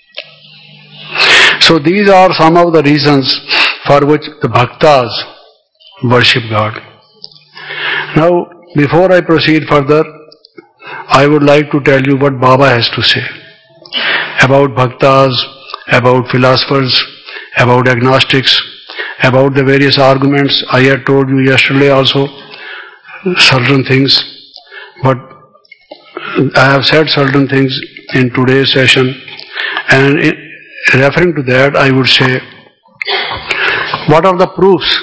So these are some of the reasons for which the bhaktas worship God. Now, before I proceed further, I would like to tell you what Baba has to say about bhaktas, about philosophers, about agnostics, about the various arguments. I had told you yesterday also certain things, but I have said certain things in today's session, and referring to that, I would say, what are the proofs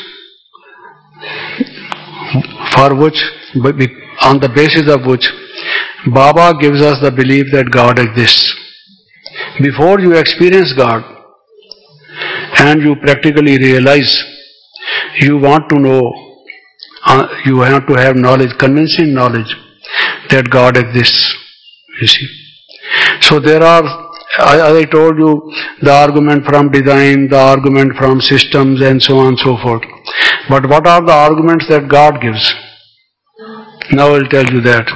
for which, on the basis of which Baba gives us the belief that God exists? Before you experience God and you practically realize, you want to know, you have to have knowledge, convincing knowledge that God exists. You see. So there are, as I told you, the argument from design, the argument from systems, and so on and so forth. But what are the arguments that God gives? Now I'll tell you that.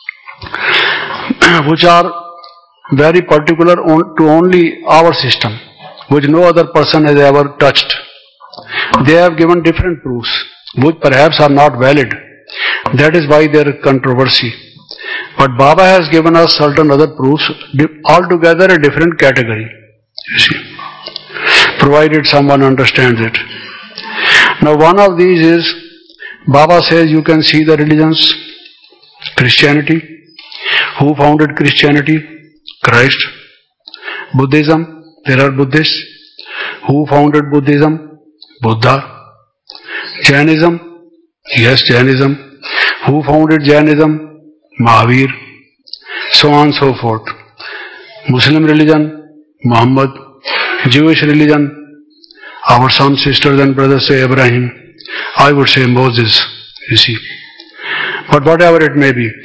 Which are very particular to only our system, which no other person has ever touched. They have given different proofs, which perhaps are not valid. That is why there is controversy. But Baba has given us certain other proofs, altogether a different category, you see, provided someone understands it. Now one of these is, Baba says you can see the religions. Christianity. Who founded Christianity? Christ. Buddhism. There are Buddhists. Who founded Buddhism? Buddha. Jainism. Yes, Jainism. Who founded Jainism? Mahavir, so on and so forth. Muslim religion, Muhammad. Jewish religion, our sons, sisters and brothers say Abraham. I would say Moses, you see. But whatever it may be,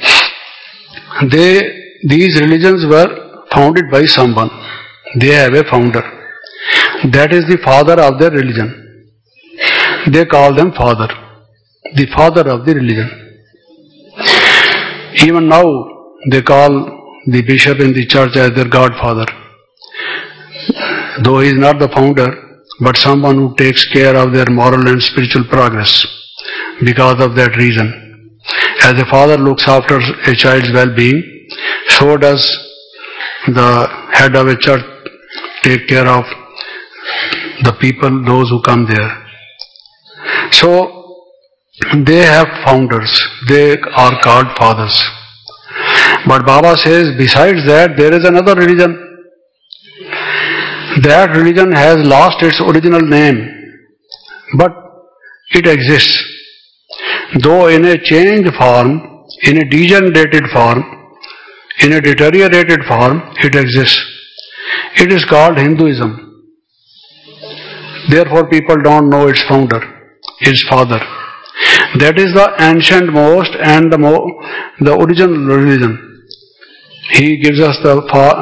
these religions were founded by someone. They have a founder. That is the father of their religion. They call them father. The father of the religion. Even now, they call the bishop in the church as their godfather. Though he is not the founder, but someone who takes care of their moral and spiritual progress. Because of that reason. As a father looks after a child's well-being, so does the head of a church take care of the people, those who come there. So, they have founders. They are called fathers. But Baba says, besides that, there is another religion. That religion has lost its original name. But it exists. Though in a changed form, in a degenerated form, in a deteriorated form, it exists. It is called Hinduism. Therefore people don't know its founder, its father. That is the ancient most and the original religion. He gives us the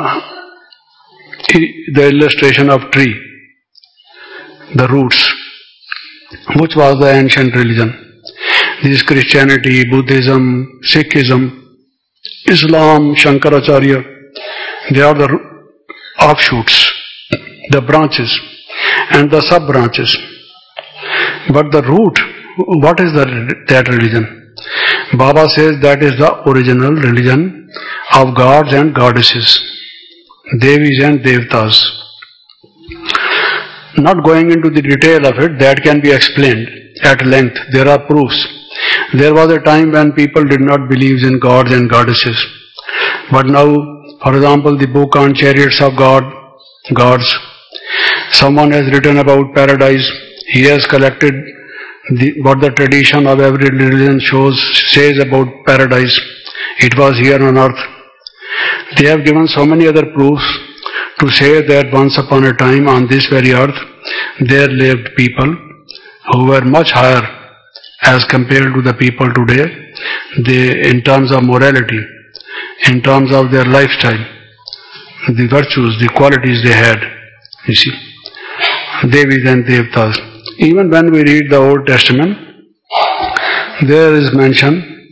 illustration of tree, the roots, which was the ancient religion. This Christianity, Buddhism, Sikhism, Islam, Shankaracharya, they are the offshoots, the branches and the sub-branches. But the root, what is that religion? Baba says that is the original religion of gods and goddesses, Devis and Devtas. Not going into the detail of it, that can be explained at length. There are proofs. There was a time when people did not believe in gods and goddesses. But now, for example, the book on chariots of gods, Someone has written about paradise. He has collected what the tradition of every religion says about paradise. It was here on earth. They have given so many other proofs to say that once upon a time on this very earth there lived people who were much higher as compared to the people today. They, in terms of morality, in terms of their lifestyle, the virtues, the qualities they had, you see, Devis and Devtas. Even when we read the Old Testament, there is mention,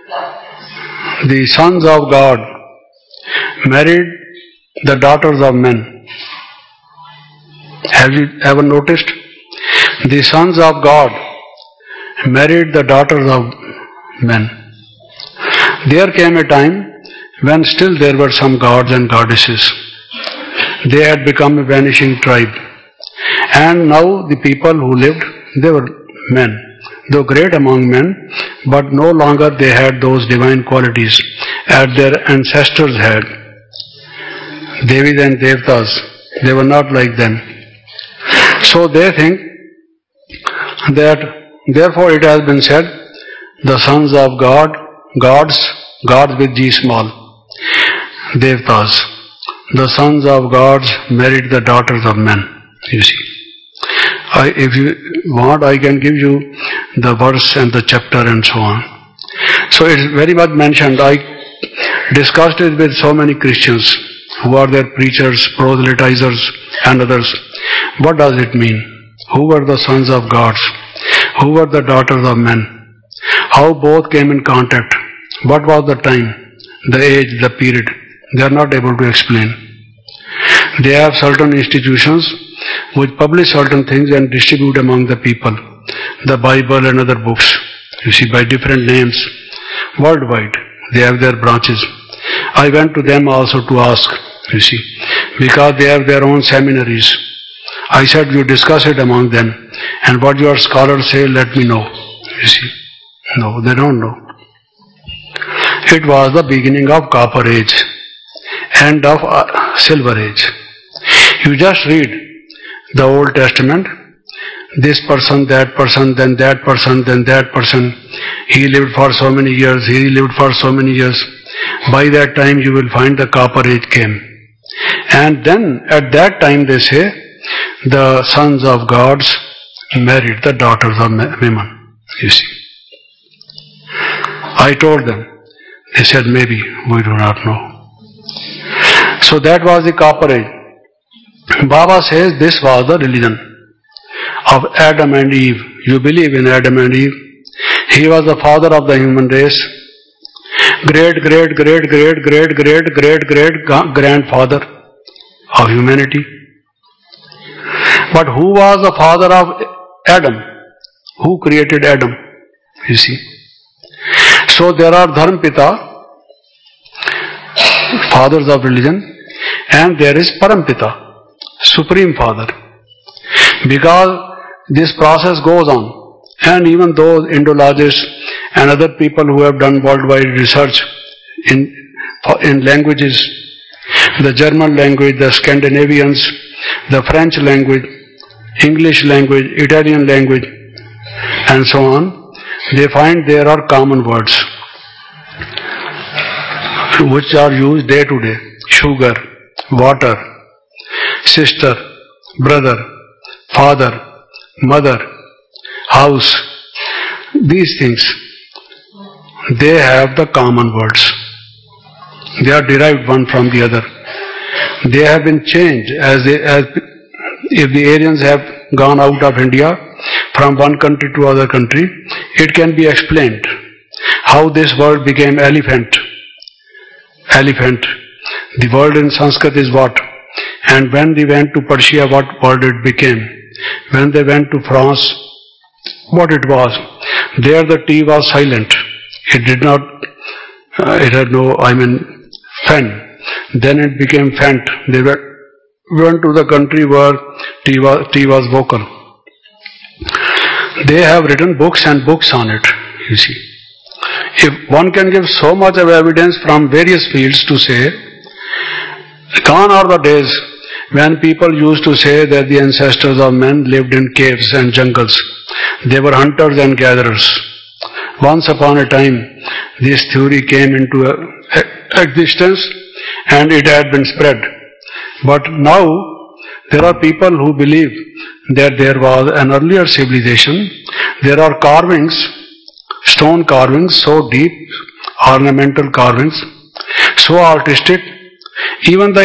the sons of God married the daughters of men. Have you ever noticed? The sons of God married the daughters of men. There came a time when still there were some gods and goddesses. They had become a vanishing tribe. And now the people who lived, they were men, though great among men, but no longer they had those divine qualities as their ancestors had. Devis and Devtas, they were not like them. So they think that, therefore it has been said, the sons of God, gods with G small, Devtas, the sons of gods married the daughters of men, you see. If you want, I can give you the verse and the chapter and so on. So it's very much mentioned. I discussed it with so many Christians who are their preachers, proselytizers and others. What does it mean? Who were the sons of gods? Who were the daughters of men? How both came in contact? What was the time, the age, the period? They are not able to explain. They have certain institutions which publish certain things and distribute among the people. The Bible and other books, you see, by different names, worldwide. They have their branches. I went to them also to ask, you see, because they have their own seminaries. I said, you discuss it among them, and what your scholars say, let me know. You see, no, they don't know. It was the beginning of Copper Age, end of Silver Age. You just read the Old Testament, this person, that person, then that person, then that person. He lived for so many years, he lived for so many years. By that time you will find the Copper Age came. And then at that time they say, the sons of gods married the daughters of women, you see. I told them. They said, maybe, we do not know. So that was the Copper Age. Baba says this was the religion of Adam and Eve. You believe in Adam and Eve? He was the father of the human race. Great grandfather of humanity. But who was the father of Adam? Who created Adam? You see. So there are Dharmpita, fathers of religion, and there is Parampita, Supreme Father. Because this process goes on, and even those Indologists and other people who have done worldwide research in languages, the German language, the Scandinavians, the French language, English language, Italian language, and so on, they find there are common words which are used day to day. Sugar, water, sister, brother, father, mother, house. These things, they have the common words. They are derived one from the other. They have been changed as if the Aryans have gone out of India from one country to other country, it can be explained how this word became elephant. Elephant. The word in Sanskrit is what? And when they went to Persia, what word it became? When they went to France, what it was? There the T was silent. It did not, it had no, fen. Then it became fent. They went to the country where T was vocal. They have written books and books on it, you see. If one can give so much of evidence from various fields to say, gone are the days When people used to say that the ancestors of men lived in caves and jungles, they were hunters and gatherers. Once upon a time, this theory came into existence and it had been spread. But now, there are people who believe that there was an earlier civilization. There are carvings, stone carvings, so deep, ornamental carvings, so artistic. Even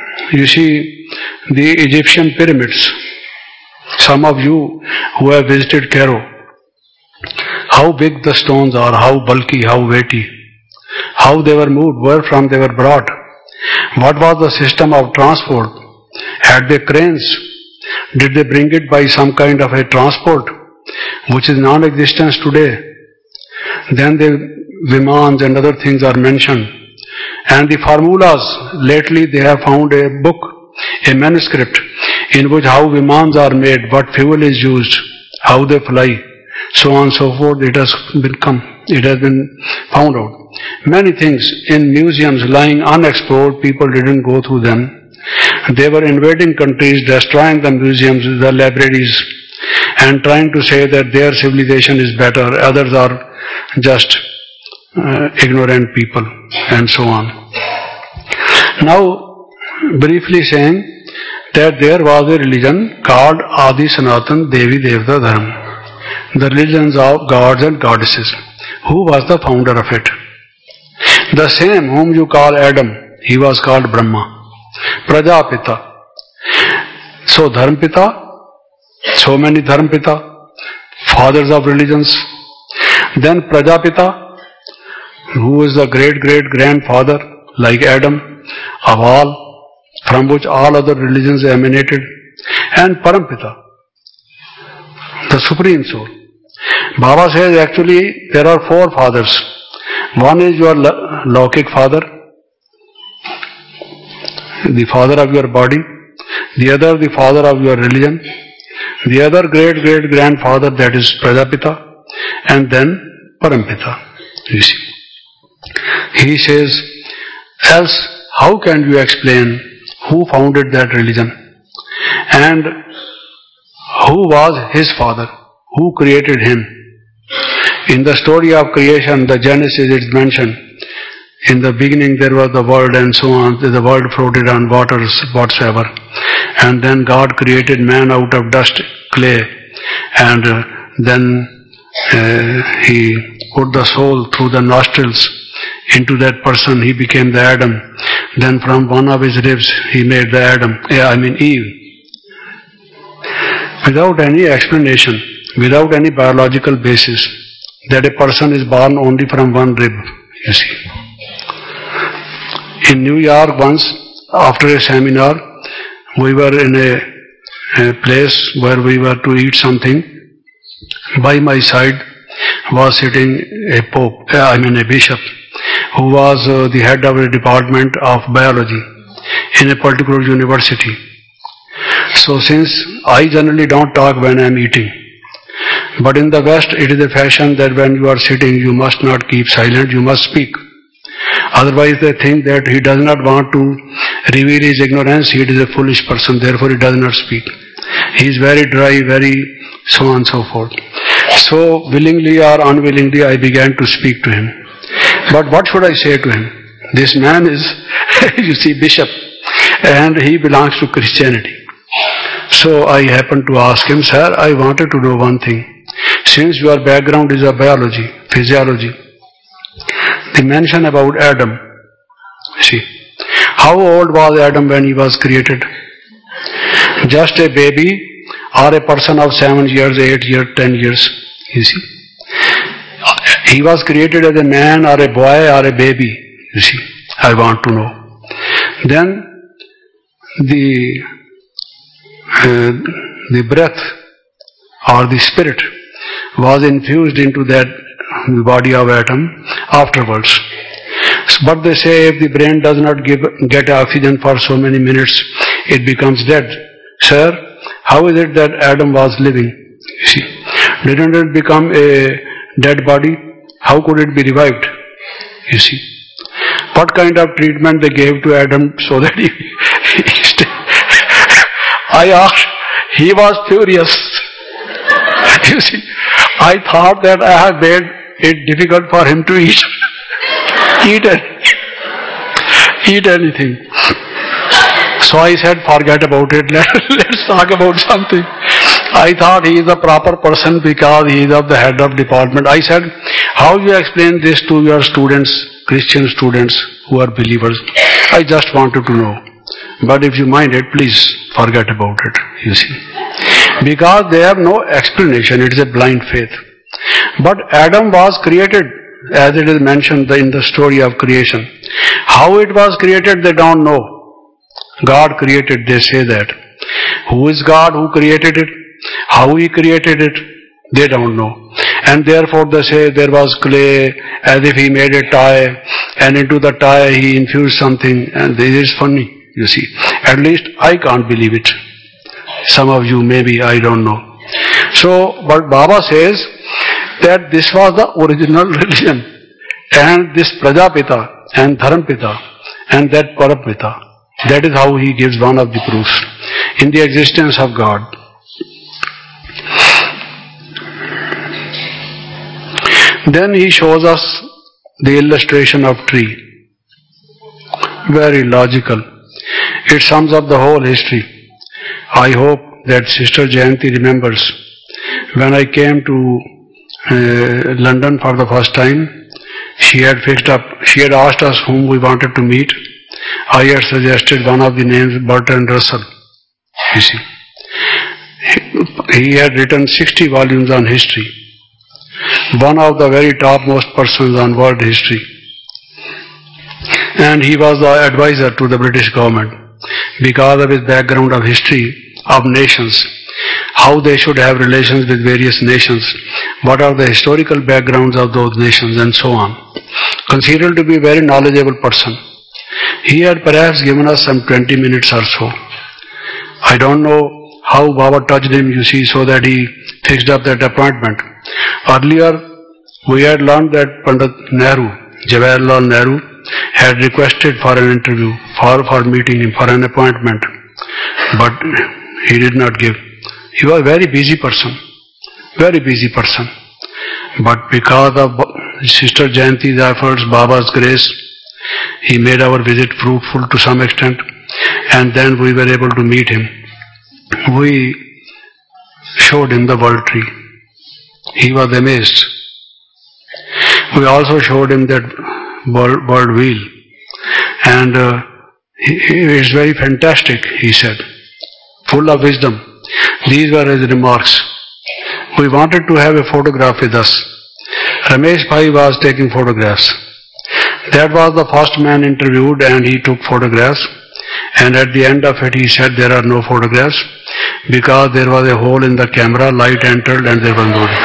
the Egyptian pyramids. Some of you who have visited Cairo, how big the stones are, how bulky, how weighty, how they were moved, where from they were brought, what was the system of transport, had they cranes, did they bring it by some kind of a transport, which is non-existent today. Then the Vimans and other things are mentioned. And the formulas, lately they have found a book, a manuscript, in which how Vimans are made, what fuel is used, how they fly, so on and so forth. It has been found out. Many things in museums lying unexplored, people didn't go through them. They were invading countries, destroying the museums, the libraries, and trying to say that their civilization is better, others are just ignorant people, and so on. Now, briefly saying that there was a religion called Adi Sanatan Devi Devta Dharma, the religions of gods and goddesses. Who was the founder of it? The same whom you call Adam, he was called Brahma. Prajapita. So Dharmpita, so many Dharmpita, fathers of religions. Then Prajapita, who is the great-great-grandfather, like Adam, of all, from which all other religions emanated. And Parampita, the Supreme Soul. Baba says actually there are four fathers. One is your Laukik father, the father of your body. The other, the father of your religion. The other great-great-grandfather, that is Prajapita. And then Parampita. You see. He says, else how can you explain who founded that religion? And who was his father? Who created him? In the story of creation, the Genesis, it's mentioned, in the beginning there was the world and so on, the world floated on waters whatsoever. And then God created man out of dust, clay, and then he put the soul through the nostrils into that person. He became the Adam. Then from one of his ribs he made the Eve. Without any explanation, without any biological basis, that a person is born only from one rib, you see. In New York once, after a seminar, we were in a place where we were to eat something. By my side was sitting a bishop, who was the head of a department of biology in a particular university. So since I generally don't talk when I am eating, but in the West it is a fashion that when you are sitting you must not keep silent, you must speak. Otherwise they think that he does not want to reveal his ignorance, he is a foolish person, therefore he does not speak. He is very dry, very so on and so forth. So willingly or unwillingly I began to speak to him. But what should I say to him? This man is, you see, bishop, and he belongs to Christianity. So I happened to ask him, sir, I wanted to know one thing. Since your background is of biology, physiology, the mention about Adam, see, how old was Adam when he was created? Just a baby or a person of 7 years, 8 years, 10 years, you see. He was created as a man or a boy or a baby, you see. I want to know. Then the breath or the spirit was infused into that body of Adam afterwards. But they say if the brain does not get oxygen for so many minutes, it becomes dead. Sir, how is it that Adam was living? You see, didn't it become a dead body? How could it be revived? You see, what kind of treatment they gave to Adam so that he I asked, he was furious. You see, I thought that I had made it difficult for him to eat anything. So I said, forget about it, let's talk about something. I thought he is a proper person because he is of the head of department. I said, how you explain this to your students, Christian students who are believers? I just wanted to know. But if you mind it, please forget about it, you see. Because they have no explanation, it is a blind faith. But Adam was created, as it is mentioned in the story of creation. How it was created, they don't know. God created, they say that. Who is God who created it? How He created it? They don't know. And therefore they say there was clay, as if He made a toy, and into the toy He infused something, and this is funny, you see. At least I can't believe it. Some of you maybe, I don't know. So, but Baba says that this was the original religion, and this Prajapita and Dharampita and that Parapita. That is how he gives one of the proofs in the existence of God. Then he shows us the illustration of tree. Very logical. It sums up the whole history. I hope that Sister Jayanti remembers when I came to London for the first time, she had asked us whom we wanted to meet. I had suggested one of the names, Bertrand Russell. You see, he had written 60 volumes on history. One of the very topmost persons on world history. And he was the advisor to the British government because of his background of history of nations, how they should have relations with various nations, what are the historical backgrounds of those nations, and so on. Considered to be a very knowledgeable person. He had perhaps given us some 20 minutes or so. I don't know how Baba touched him, you see, so that he fixed up that appointment. Earlier, we had learned that Pandit Nehru, Jawaharlal Nehru, had requested for an interview, for meeting him, for an appointment. But he did not give. He was a very busy person. Very busy person. But because of Sister Jayanti's efforts, Baba's grace, he made our visit fruitful to some extent, and then we were able to meet him. We showed him the world tree. He was amazed. We also showed him that world wheel, and it's very fantastic, he said, full of wisdom. These were his remarks. We wanted to have a photograph with us. Ramesh Bhai was taking photographs. That was the first man interviewed, and he took photographs. And at the end of it, he said there are no photographs because there was a hole in the camera, light entered, and there was no.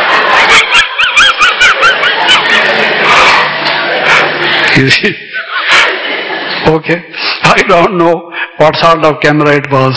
You see? Okay. I don't know what sort of camera it was.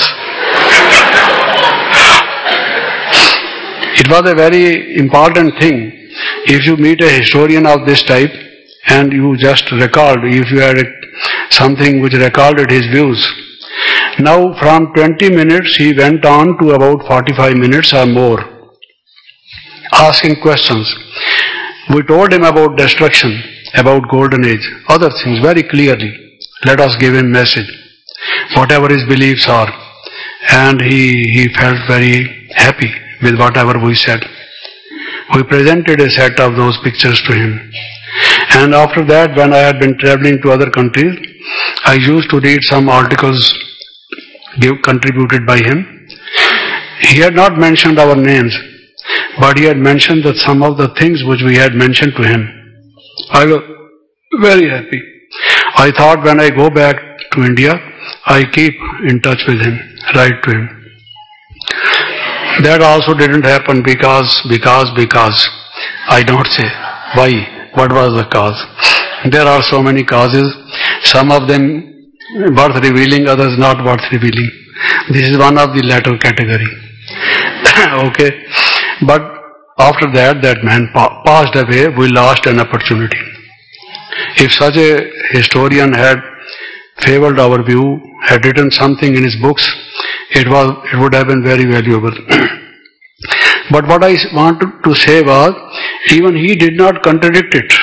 It was a very important thing. If you meet a historian of this type and you just record, if you had something which recorded his views. Now from 20 minutes he went on to about 45 minutes or more, asking questions. We told him about destruction, about golden age, other things very clearly. Let us give him message, whatever his beliefs are. And he felt very happy with whatever we said. We presented a set of those pictures to him. And after that, when I had been traveling to other countries, I used to read some articles contributed by him. He had not mentioned our names, but he had mentioned that some of the things which we had mentioned to him. I was very happy. I thought when I go back to India, I keep in touch with him, write to him. That also didn't happen because I don't say why, what was the cause. There are so many causes, some of them worth revealing, others not worth revealing. This is one of the latter category. Okay, but after that man passed away, we lost an opportunity. If such a historian had favored our view, had written something in his books, it would have been very valuable. But what I wanted to say was, even he did not contradict it.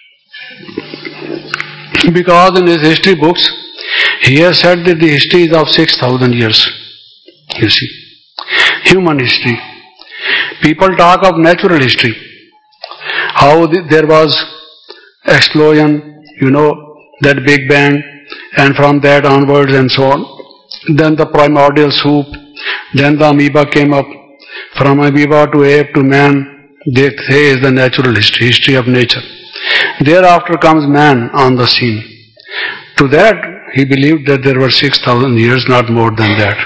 Because in his history books, he has said that the history is of 6,000 years. You see, human history. People talk of natural history. How there was explosion, that Big Bang, and from that onwards and so on. Then the primordial soup, then the amoeba came up. From amoeba to ape to man, they say is the natural history of nature. Thereafter comes man on the scene. To that, he believed that there were 6,000 years, not more than that.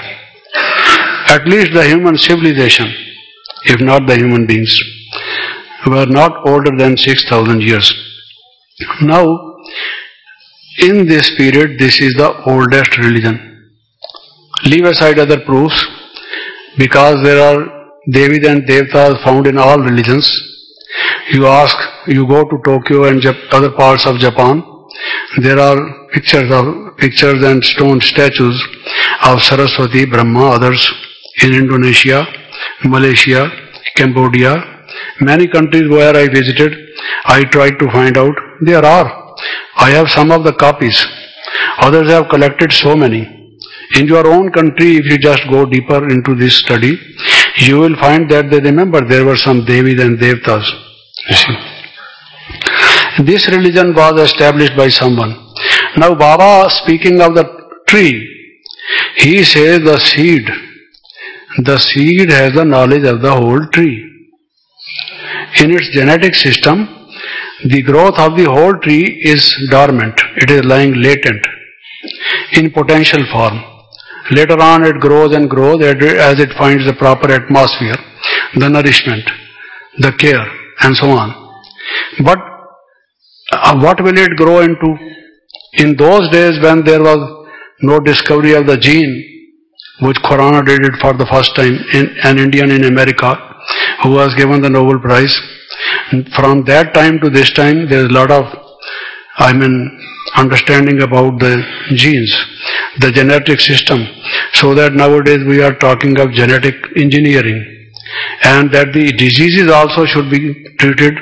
At least the human civilization, if not the human beings, were not older than 6,000 years. Now, in this period, this is the oldest religion. Leave aside other proofs, because there are Devis and Devtas found in all religions. You go to Tokyo and other parts of Japan, there are pictures and stone statues of Saraswati, Brahma, others in Indonesia, Malaysia, Cambodia. Many countries where I visited, I tried to find out. There are. I have some of the copies. Others have collected so many. In your own country, if you just go deeper into this study, you will find that they remember there were some Devis and Devtas. You see. This religion was established by someone. Now Baba, speaking of the tree, he says the seed has the knowledge of the whole tree. In its genetic system, the growth of the whole tree is dormant. It is lying latent in potential form. Later on it grows and grows as it finds the proper atmosphere, the nourishment, the care, and so on. But what will it grow into? In those days when there was no discovery of the gene, which Khurana did it for the first time, an Indian in America who was given the Nobel Prize, from that time to this time there is a lot of understanding about the genes, the genetic system, so that nowadays we are talking of genetic engineering, and that the diseases also should be treated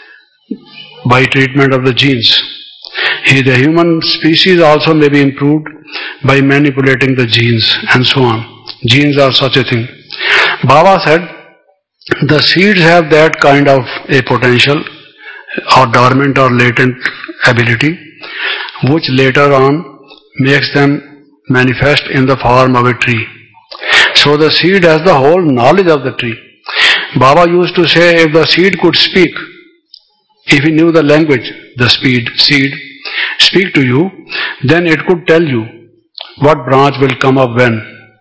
by treatment of the genes. The human species also may be improved by manipulating the genes and so on. Genes are such a thing. Baba said the seeds have that kind of a potential or dormant or latent ability, which later on makes them manifest in the form of a tree. So the seed has the whole knowledge of the tree. Baba used to say, if the seed could speak, if he knew the language, the seed speak to you, then it could tell you what branch will come up when.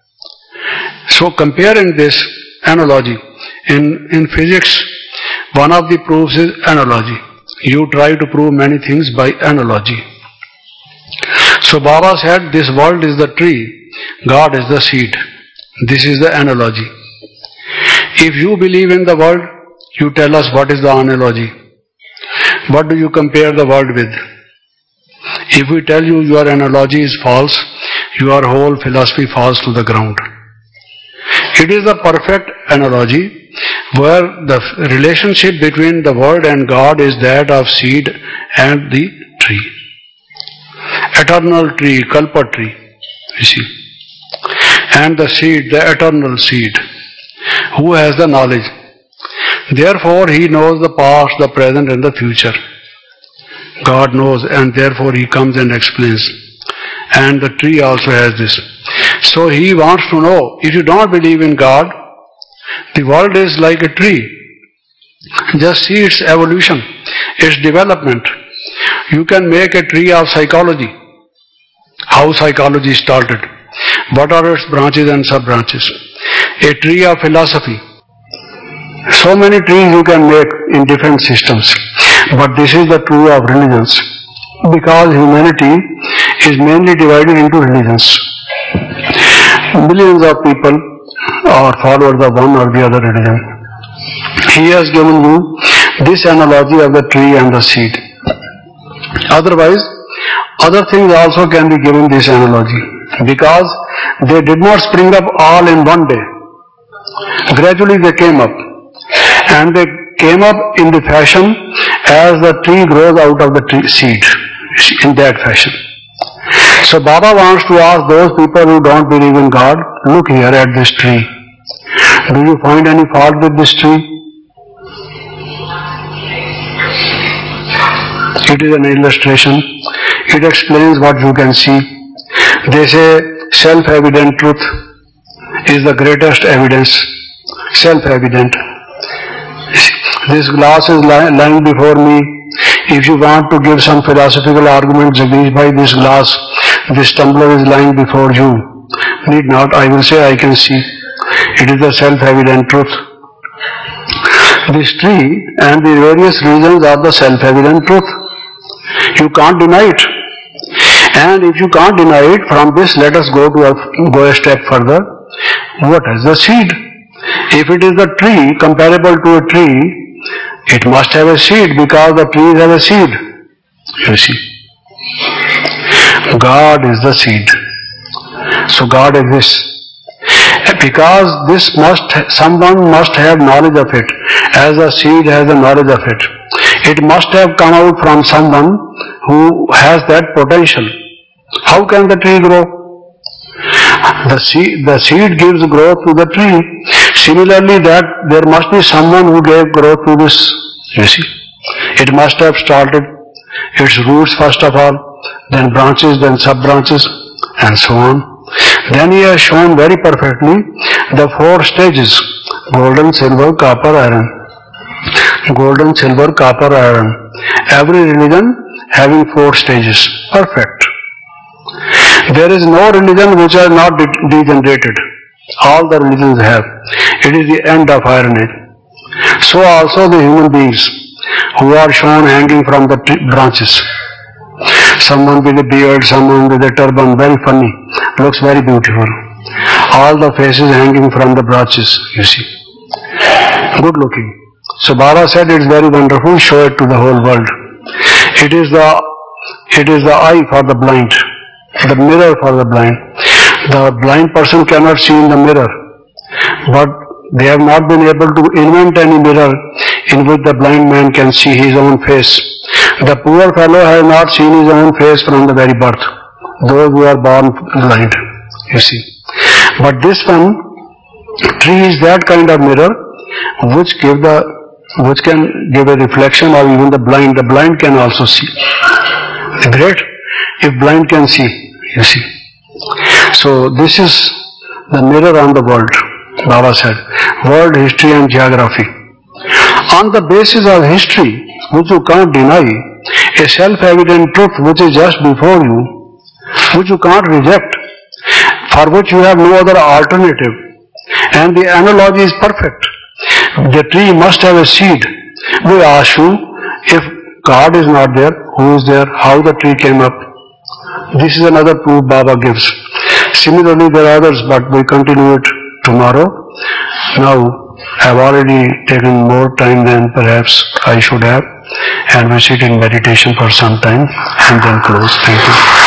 So comparing this analogy, in physics, one of the proofs is analogy. You try to prove many things by analogy. So Baba said, this world is the tree, God is the seed. This is the analogy. If you believe in the world, you tell us what is the analogy. What do you compare the world with? If we tell you your analogy is false, your whole philosophy falls to the ground. It is the perfect analogy where the relationship between the world and God is that of seed and the tree. Eternal tree, Kalpa tree, you see. And the seed, the eternal seed, who has the knowledge. Therefore, he knows the past, the present, and the future. God knows, and therefore he comes and explains. And the tree also has this. So he wants to know, if you don't believe in God, the world is like a tree. Just see its evolution, its development. You can make a tree of psychology. How psychology started. What are its branches and sub-branches? A tree of philosophy. So many trees you can make in different systems. But this is the tree of religions. Because humanity is mainly divided into religions. Millions of people are followers of one or the other religion. He has given you this analogy of the tree and the seed. Otherwise, other things also can be given this analogy. Because they did not spring up all in one day. Gradually they came up. And they came up in the fashion as the tree grows out of the seed. In that fashion. So Baba wants to ask those people who don't believe in God, look here at this tree. Do you find any fault with this tree? It is an illustration. It explains what you can see. They say self-evident truth is the greatest evidence. Self-evident. This glass is lying before me. If you want to give some philosophical argument, Jagdish bhai, this glass, this tumbler is lying before you. Need not, I will say I can see. It is the self-evident truth. This tree and the various reasons are the self-evident truth. You can't deny it. And if you can't deny it, from this let us go a step further. What is the seed? If it is the tree, comparable to a tree, it must have a seed because the trees have a seed. You see. God is the seed. So God exists. Because someone must have knowledge of it, as a seed has the knowledge of it. It must have come out from someone who has that potential. How can the tree grow? The seed gives growth to the tree. Similarly, that there must be someone who gave growth to this. You see, it must have started its roots first of all, then branches, then sub-branches, and so on. Then he has shown very perfectly the 4 stages: golden, silver, copper, iron. Golden, silver, copper, iron. Every religion having 4 stages. Perfect. There is no religion which has not degenerated. All the religions have. It is the end of Iron Age. So also the human beings who are shown hanging from the branches. Someone with a beard, someone with a turban, very funny, looks very beautiful. All the faces hanging from the branches, you see. Good looking. So Baba said it's very wonderful, show it to the whole world. It is the eye for the blind, the mirror for the blind. The blind person cannot see in the mirror, but they have not been able to invent any mirror in which the blind man can see his own face. The poor fellow has not seen his own face from the very birth, those who are born blind, you see. But this one, tree is that kind of mirror which can give a reflection of even the blind. The blind can also see. Great if blind can see, you see. So this is the mirror on the world, Baba said. World, history and geography. On the basis of history, which you can't deny, a self-evident truth which is just before you, which you can't reject, for which you have no other alternative. And the analogy is perfect. The tree must have a seed. We ask you, if God is not there, who is there? How the tree came up? This is another proof Baba gives. Similarly, there are others, but we continue it tomorrow. Now, I have already taken more time than perhaps I should have, and we sit in meditation for some time and then close. Thank you.